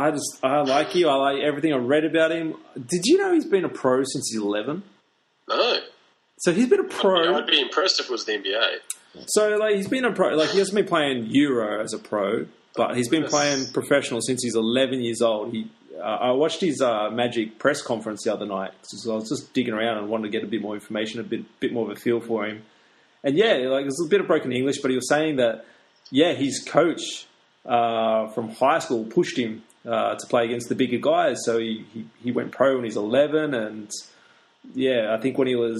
like you. I like everything I read about him. Did you know he's been a pro since he's 11? No. So he's been a pro. I'd be impressed if it was the NBA. So, like, he's been a pro. Like, he hasn't been playing Euro as a pro, but he's been playing professional since he's 11 years old. I watched his Magic press conference the other night. So I was just digging around and wanted to get a bit more information, a bit more of a feel for him. And yeah, like, there's a bit of broken English, but he was saying that, yeah, his coach from high school pushed him to play against the bigger guys. So he went pro when he's 11, and yeah, I think when he was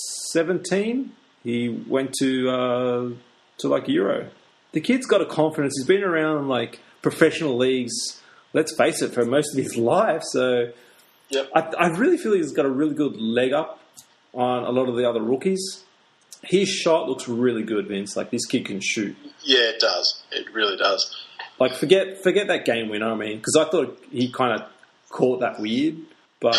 17, he went to like Euro. The kid's got a confidence. He's been around like professional leagues, let's face it, for most of his life. So yep. I really feel he's got a really good leg up on a lot of the other rookies. His shot looks really good, Vince. Like, this kid can shoot. Yeah, it does. It really does. Like, forget that game winner. I mean, because I thought he kind of caught that weird, but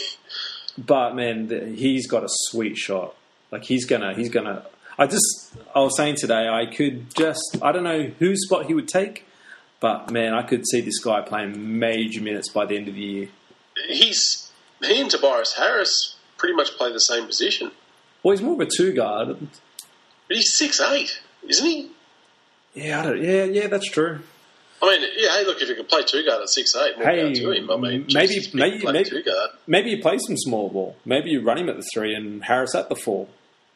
man, he's got a sweet shot. Like, he's gonna. I was saying today, I don't know whose spot he would take, but man, I could see this guy playing major minutes by the end of the year. He and Tobias Harris pretty much play the same position. Well, he's more of a two guard. But he's 6'8", isn't he? Yeah, yeah, that's true. I mean, yeah. Hey, look, if you can play two guard at 6'8", more down to him. I mean, maybe you play some small ball. Maybe you run him at the 3 and Harris at the 4.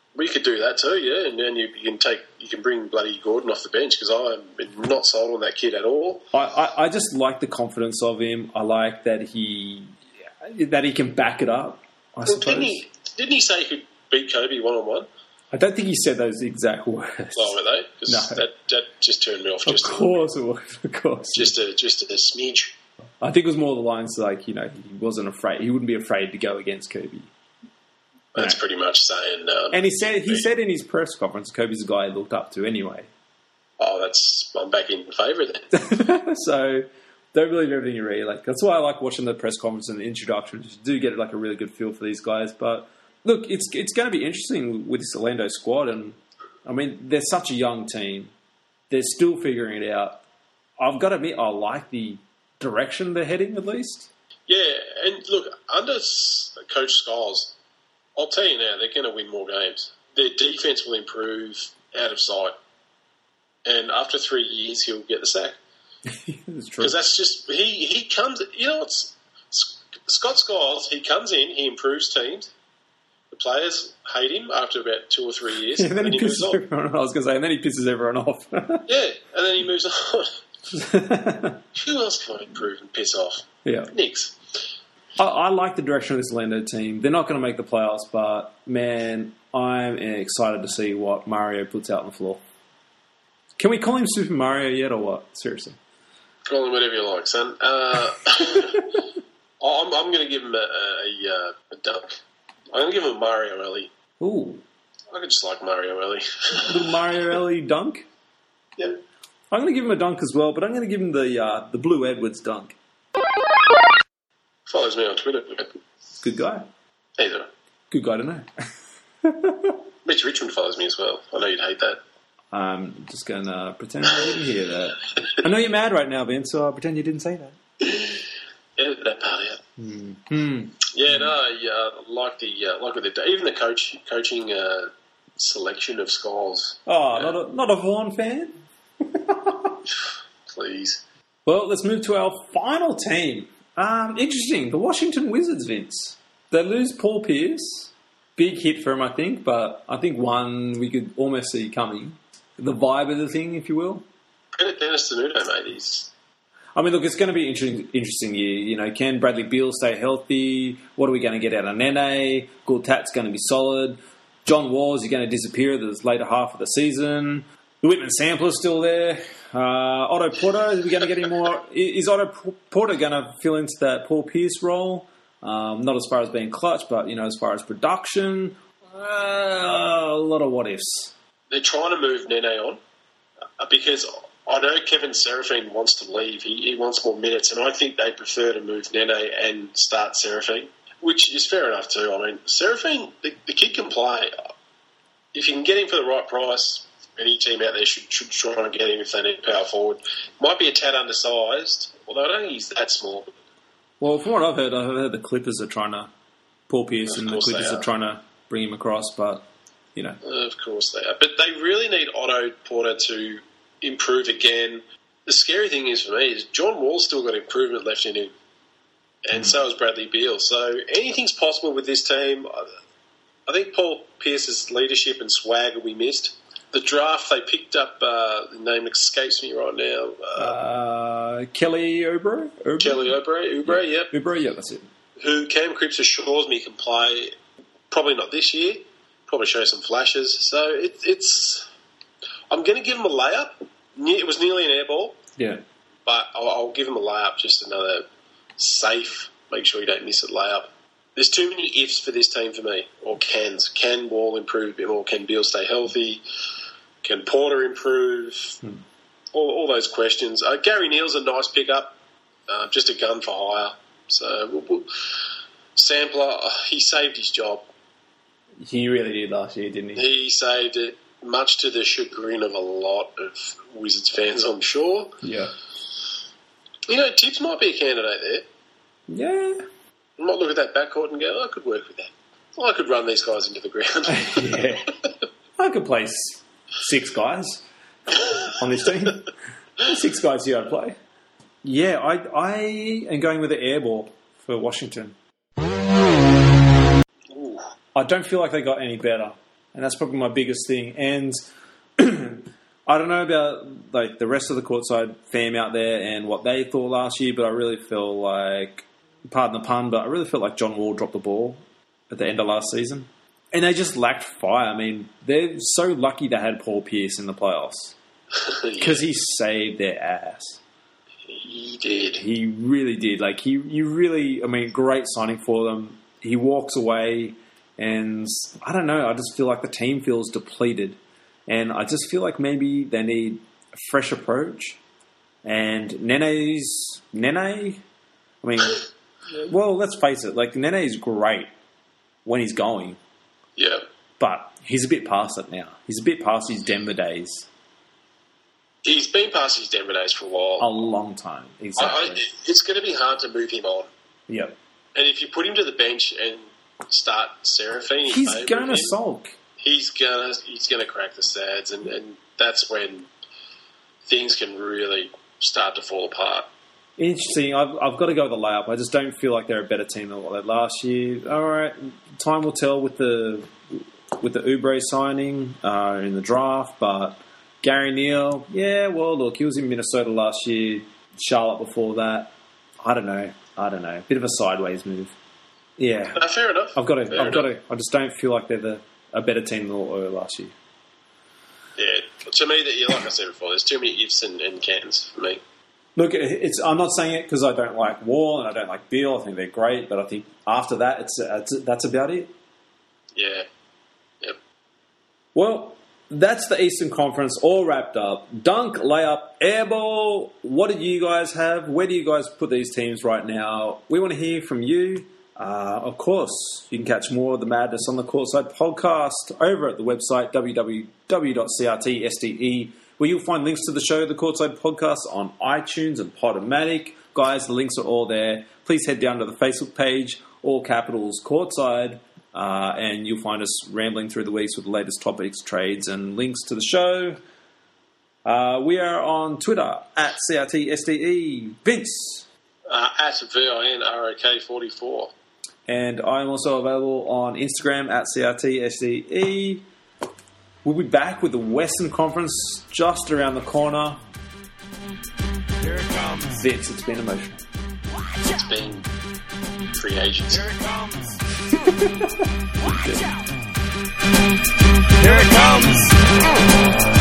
We could do that too, yeah, and then you can bring bloody Gordon off the bench because I'm not sold on that kid at all. I just like the confidence of him. I like that he can back it up. I suppose. Didn't he say he could beat Kobe 1-on-1? I don't think he said those exact words. Oh, were they? 'Cause No. that just turned me off. Of course it was. Of course. Just a smidge. I think it was more the lines like, he wasn't afraid. He wouldn't be afraid to go against Kobe. That's pretty much saying. And he said in his press conference, Kobe's the guy he looked up to anyway. Oh, I'm back in favour then. So don't believe everything you read. Like, that's why I like watching the press conference and the introductions. You do get like a really good feel for these guys. But look, it's going to be interesting with this Orlando squad. And I mean, they're such a young team. They're still figuring it out. I've got to admit, I like the direction they're heading at least. Yeah, and look, under Coach Scholes, I'll tell you now, they're going to win more games. Their defence will improve out of sight. And after 3 years, he'll get the sack. That's true. Because that's just, he comes, it's Scott Scholes, he comes in, he improves teams. The players hate him after about 2 or 3 years. And then he moves pisses on. everyone off. I was going to say, and then he pisses everyone off. Yeah, and then he moves on. Who else can I improve and piss off? Yeah. Nix. I like the direction of this Orlando team. They're not going to make the playoffs, but, man, I'm excited to see what Mario puts out on the floor. Can we call him Super Mario yet or what? Seriously. Call him whatever you like, son. I'm going to give him a dunk. I'm going to give him a Mario Ellie. Ooh. I could just like Mario Ellie. Little Mario Ellie dunk? Yep. I'm going to give him a dunk as well, but I'm going to give him the Blue Edwards dunk. Follows me on Twitter. Good guy. Either. Good guy to know. Mitch Richmond follows me as well. I know you'd hate that. I'm just going to pretend I didn't hear that. I know you're mad right now, Ben, so I'll pretend you didn't say that. Yeah, that part out. Yeah, no, I like what they do. Even the coaching selection of Scholes. Oh, not a Vaughan fan? Please. Well, let's move to our final team. Interesting. The Washington Wizards, Vince. They lose Paul Pierce. Big hit for him, I think, but I think one we could almost see coming. The vibe of the thing, if you will. Dennis Tenuto, mate. I mean, look, it's going to be an interesting year. Can Bradley Beal stay healthy? What are we going to get out of Nene? Gortat's going to be solid. John Wall, is he going to disappear the later half of the season? The Whitman Sampler's still there. Otto Porter, is we going to get him more? Is Otto Porter going to fill into that Paul Pierce role? Not as far as being clutch, but, as far as production, a lot of what-ifs. They're trying to move Nene on because I know Kevin Seraphine wants to leave. He wants more minutes, and I think they prefer to move Nene and start Seraphine, which is fair enough too. I mean, Seraphine, the kid can play. If you can get him for the right price, any team out there should try and get him if they need power forward. Might be a tad undersized, although I don't think he's that small. Well, from what I've heard the Clippers are trying to, Paul Pierce and the Clippers are trying to bring him across, but, Of course they are. But they really need Otto Porter to improve again. The scary thing is for me is John Wall's still got improvement left in him, and so has Bradley Beal. So anything's possible with this team. I think Paul Pierce's leadership and swag will be missed. The draft, they picked up, the name escapes me right now. Kelly Oubre? Kelly Oubre, yep. Oubre, yeah, that's it. Who Cam Cripps assures me can play, probably not this year, probably show some flashes. So it's I'm going to give him a layup. It was nearly an air ball. Yeah. But I'll give him a layup, just another safe, make sure you don't miss it layup. There's too many ifs for this team for me, or cans. Can Wall improve a bit more? Can Beal stay healthy? Can Porter improve? All those questions. Gary Neal's a nice pickup, just a gun for hire. So Sampler, he saved his job. He really did last year, didn't he? He saved it, much to the chagrin of a lot of Wizards fans, I'm sure. Yeah. Tibbs might be a candidate there. Yeah. I might look at that backcourt and go, I could work with that. I could run these guys into the ground. Yeah. I could play 6 guys on this team. 6 guys here I'd play. Yeah, I am going with the air ball for Washington. Ooh. I don't feel like they got any better. and that's probably my biggest thing. And I don't know about like the rest of the courtside fam out there and what they thought last year, but I really feel like, pardon the pun, but I really felt like John Wall dropped the ball at the end of last season. And they just lacked fire. I mean, they're so lucky they had Paul Pierce in the playoffs because he saved their ass. He did. He really did. Like, great signing for them. He walks away, and I don't know. I just feel like the team feels depleted. And I just feel like maybe they need a fresh approach. And Nene, I mean, well, let's face it. Like, Nene is great when he's going. Yeah. But he's a bit past it now. He's a bit past his Denver days. He's been past his Denver days for a while. A long time. Exactly. It's going to be hard to move him on. Yep. And if you put him to the bench and start Serafine, he's going to sulk. He's gonna crack the sads, and that's when things can really start to fall apart. Interesting. I've got to go with the layup. I just don't feel like they're a better team than what they had last year. All right, time will tell with the Oubre signing in the draft, but Gary Neal, yeah, well, look, he was in Minnesota last year, Charlotte before that. I don't know. Bit of a sideways move. Yeah, fair enough. I've got to. I just don't feel like they're a better team than what they were last year. Yeah, to me, like I said before, there's too many ifs and cans for me. Look, I'm not saying it because I don't like Wall and I don't like Beal. I think they're great, but I think after that, that's about it. Yeah. Yep. Well, that's the Eastern Conference all wrapped up. Dunk, layup, airball. What did you guys have? Where do you guys put these teams right now? We want to hear from you. Of course, you can catch more of the madness on the Courtside podcast over at the website www.crtste, where you'll find links to the show, the Courtside podcast, on iTunes and Podomatic. Guys, the links are all there. Please head down to the Facebook page, all capitals Courtside, and you'll find us rambling through the weeks with the latest topics, trades, and links to the show. We are on Twitter at CRTSDE. Vince. At VINROK44. And I'm also available on Instagram at CRTSDE. We'll be back with the Western Conference just around the corner. Here it comes. Vince, it's been emotional. It's been free agency. Here it comes. Watch out. Here it comes.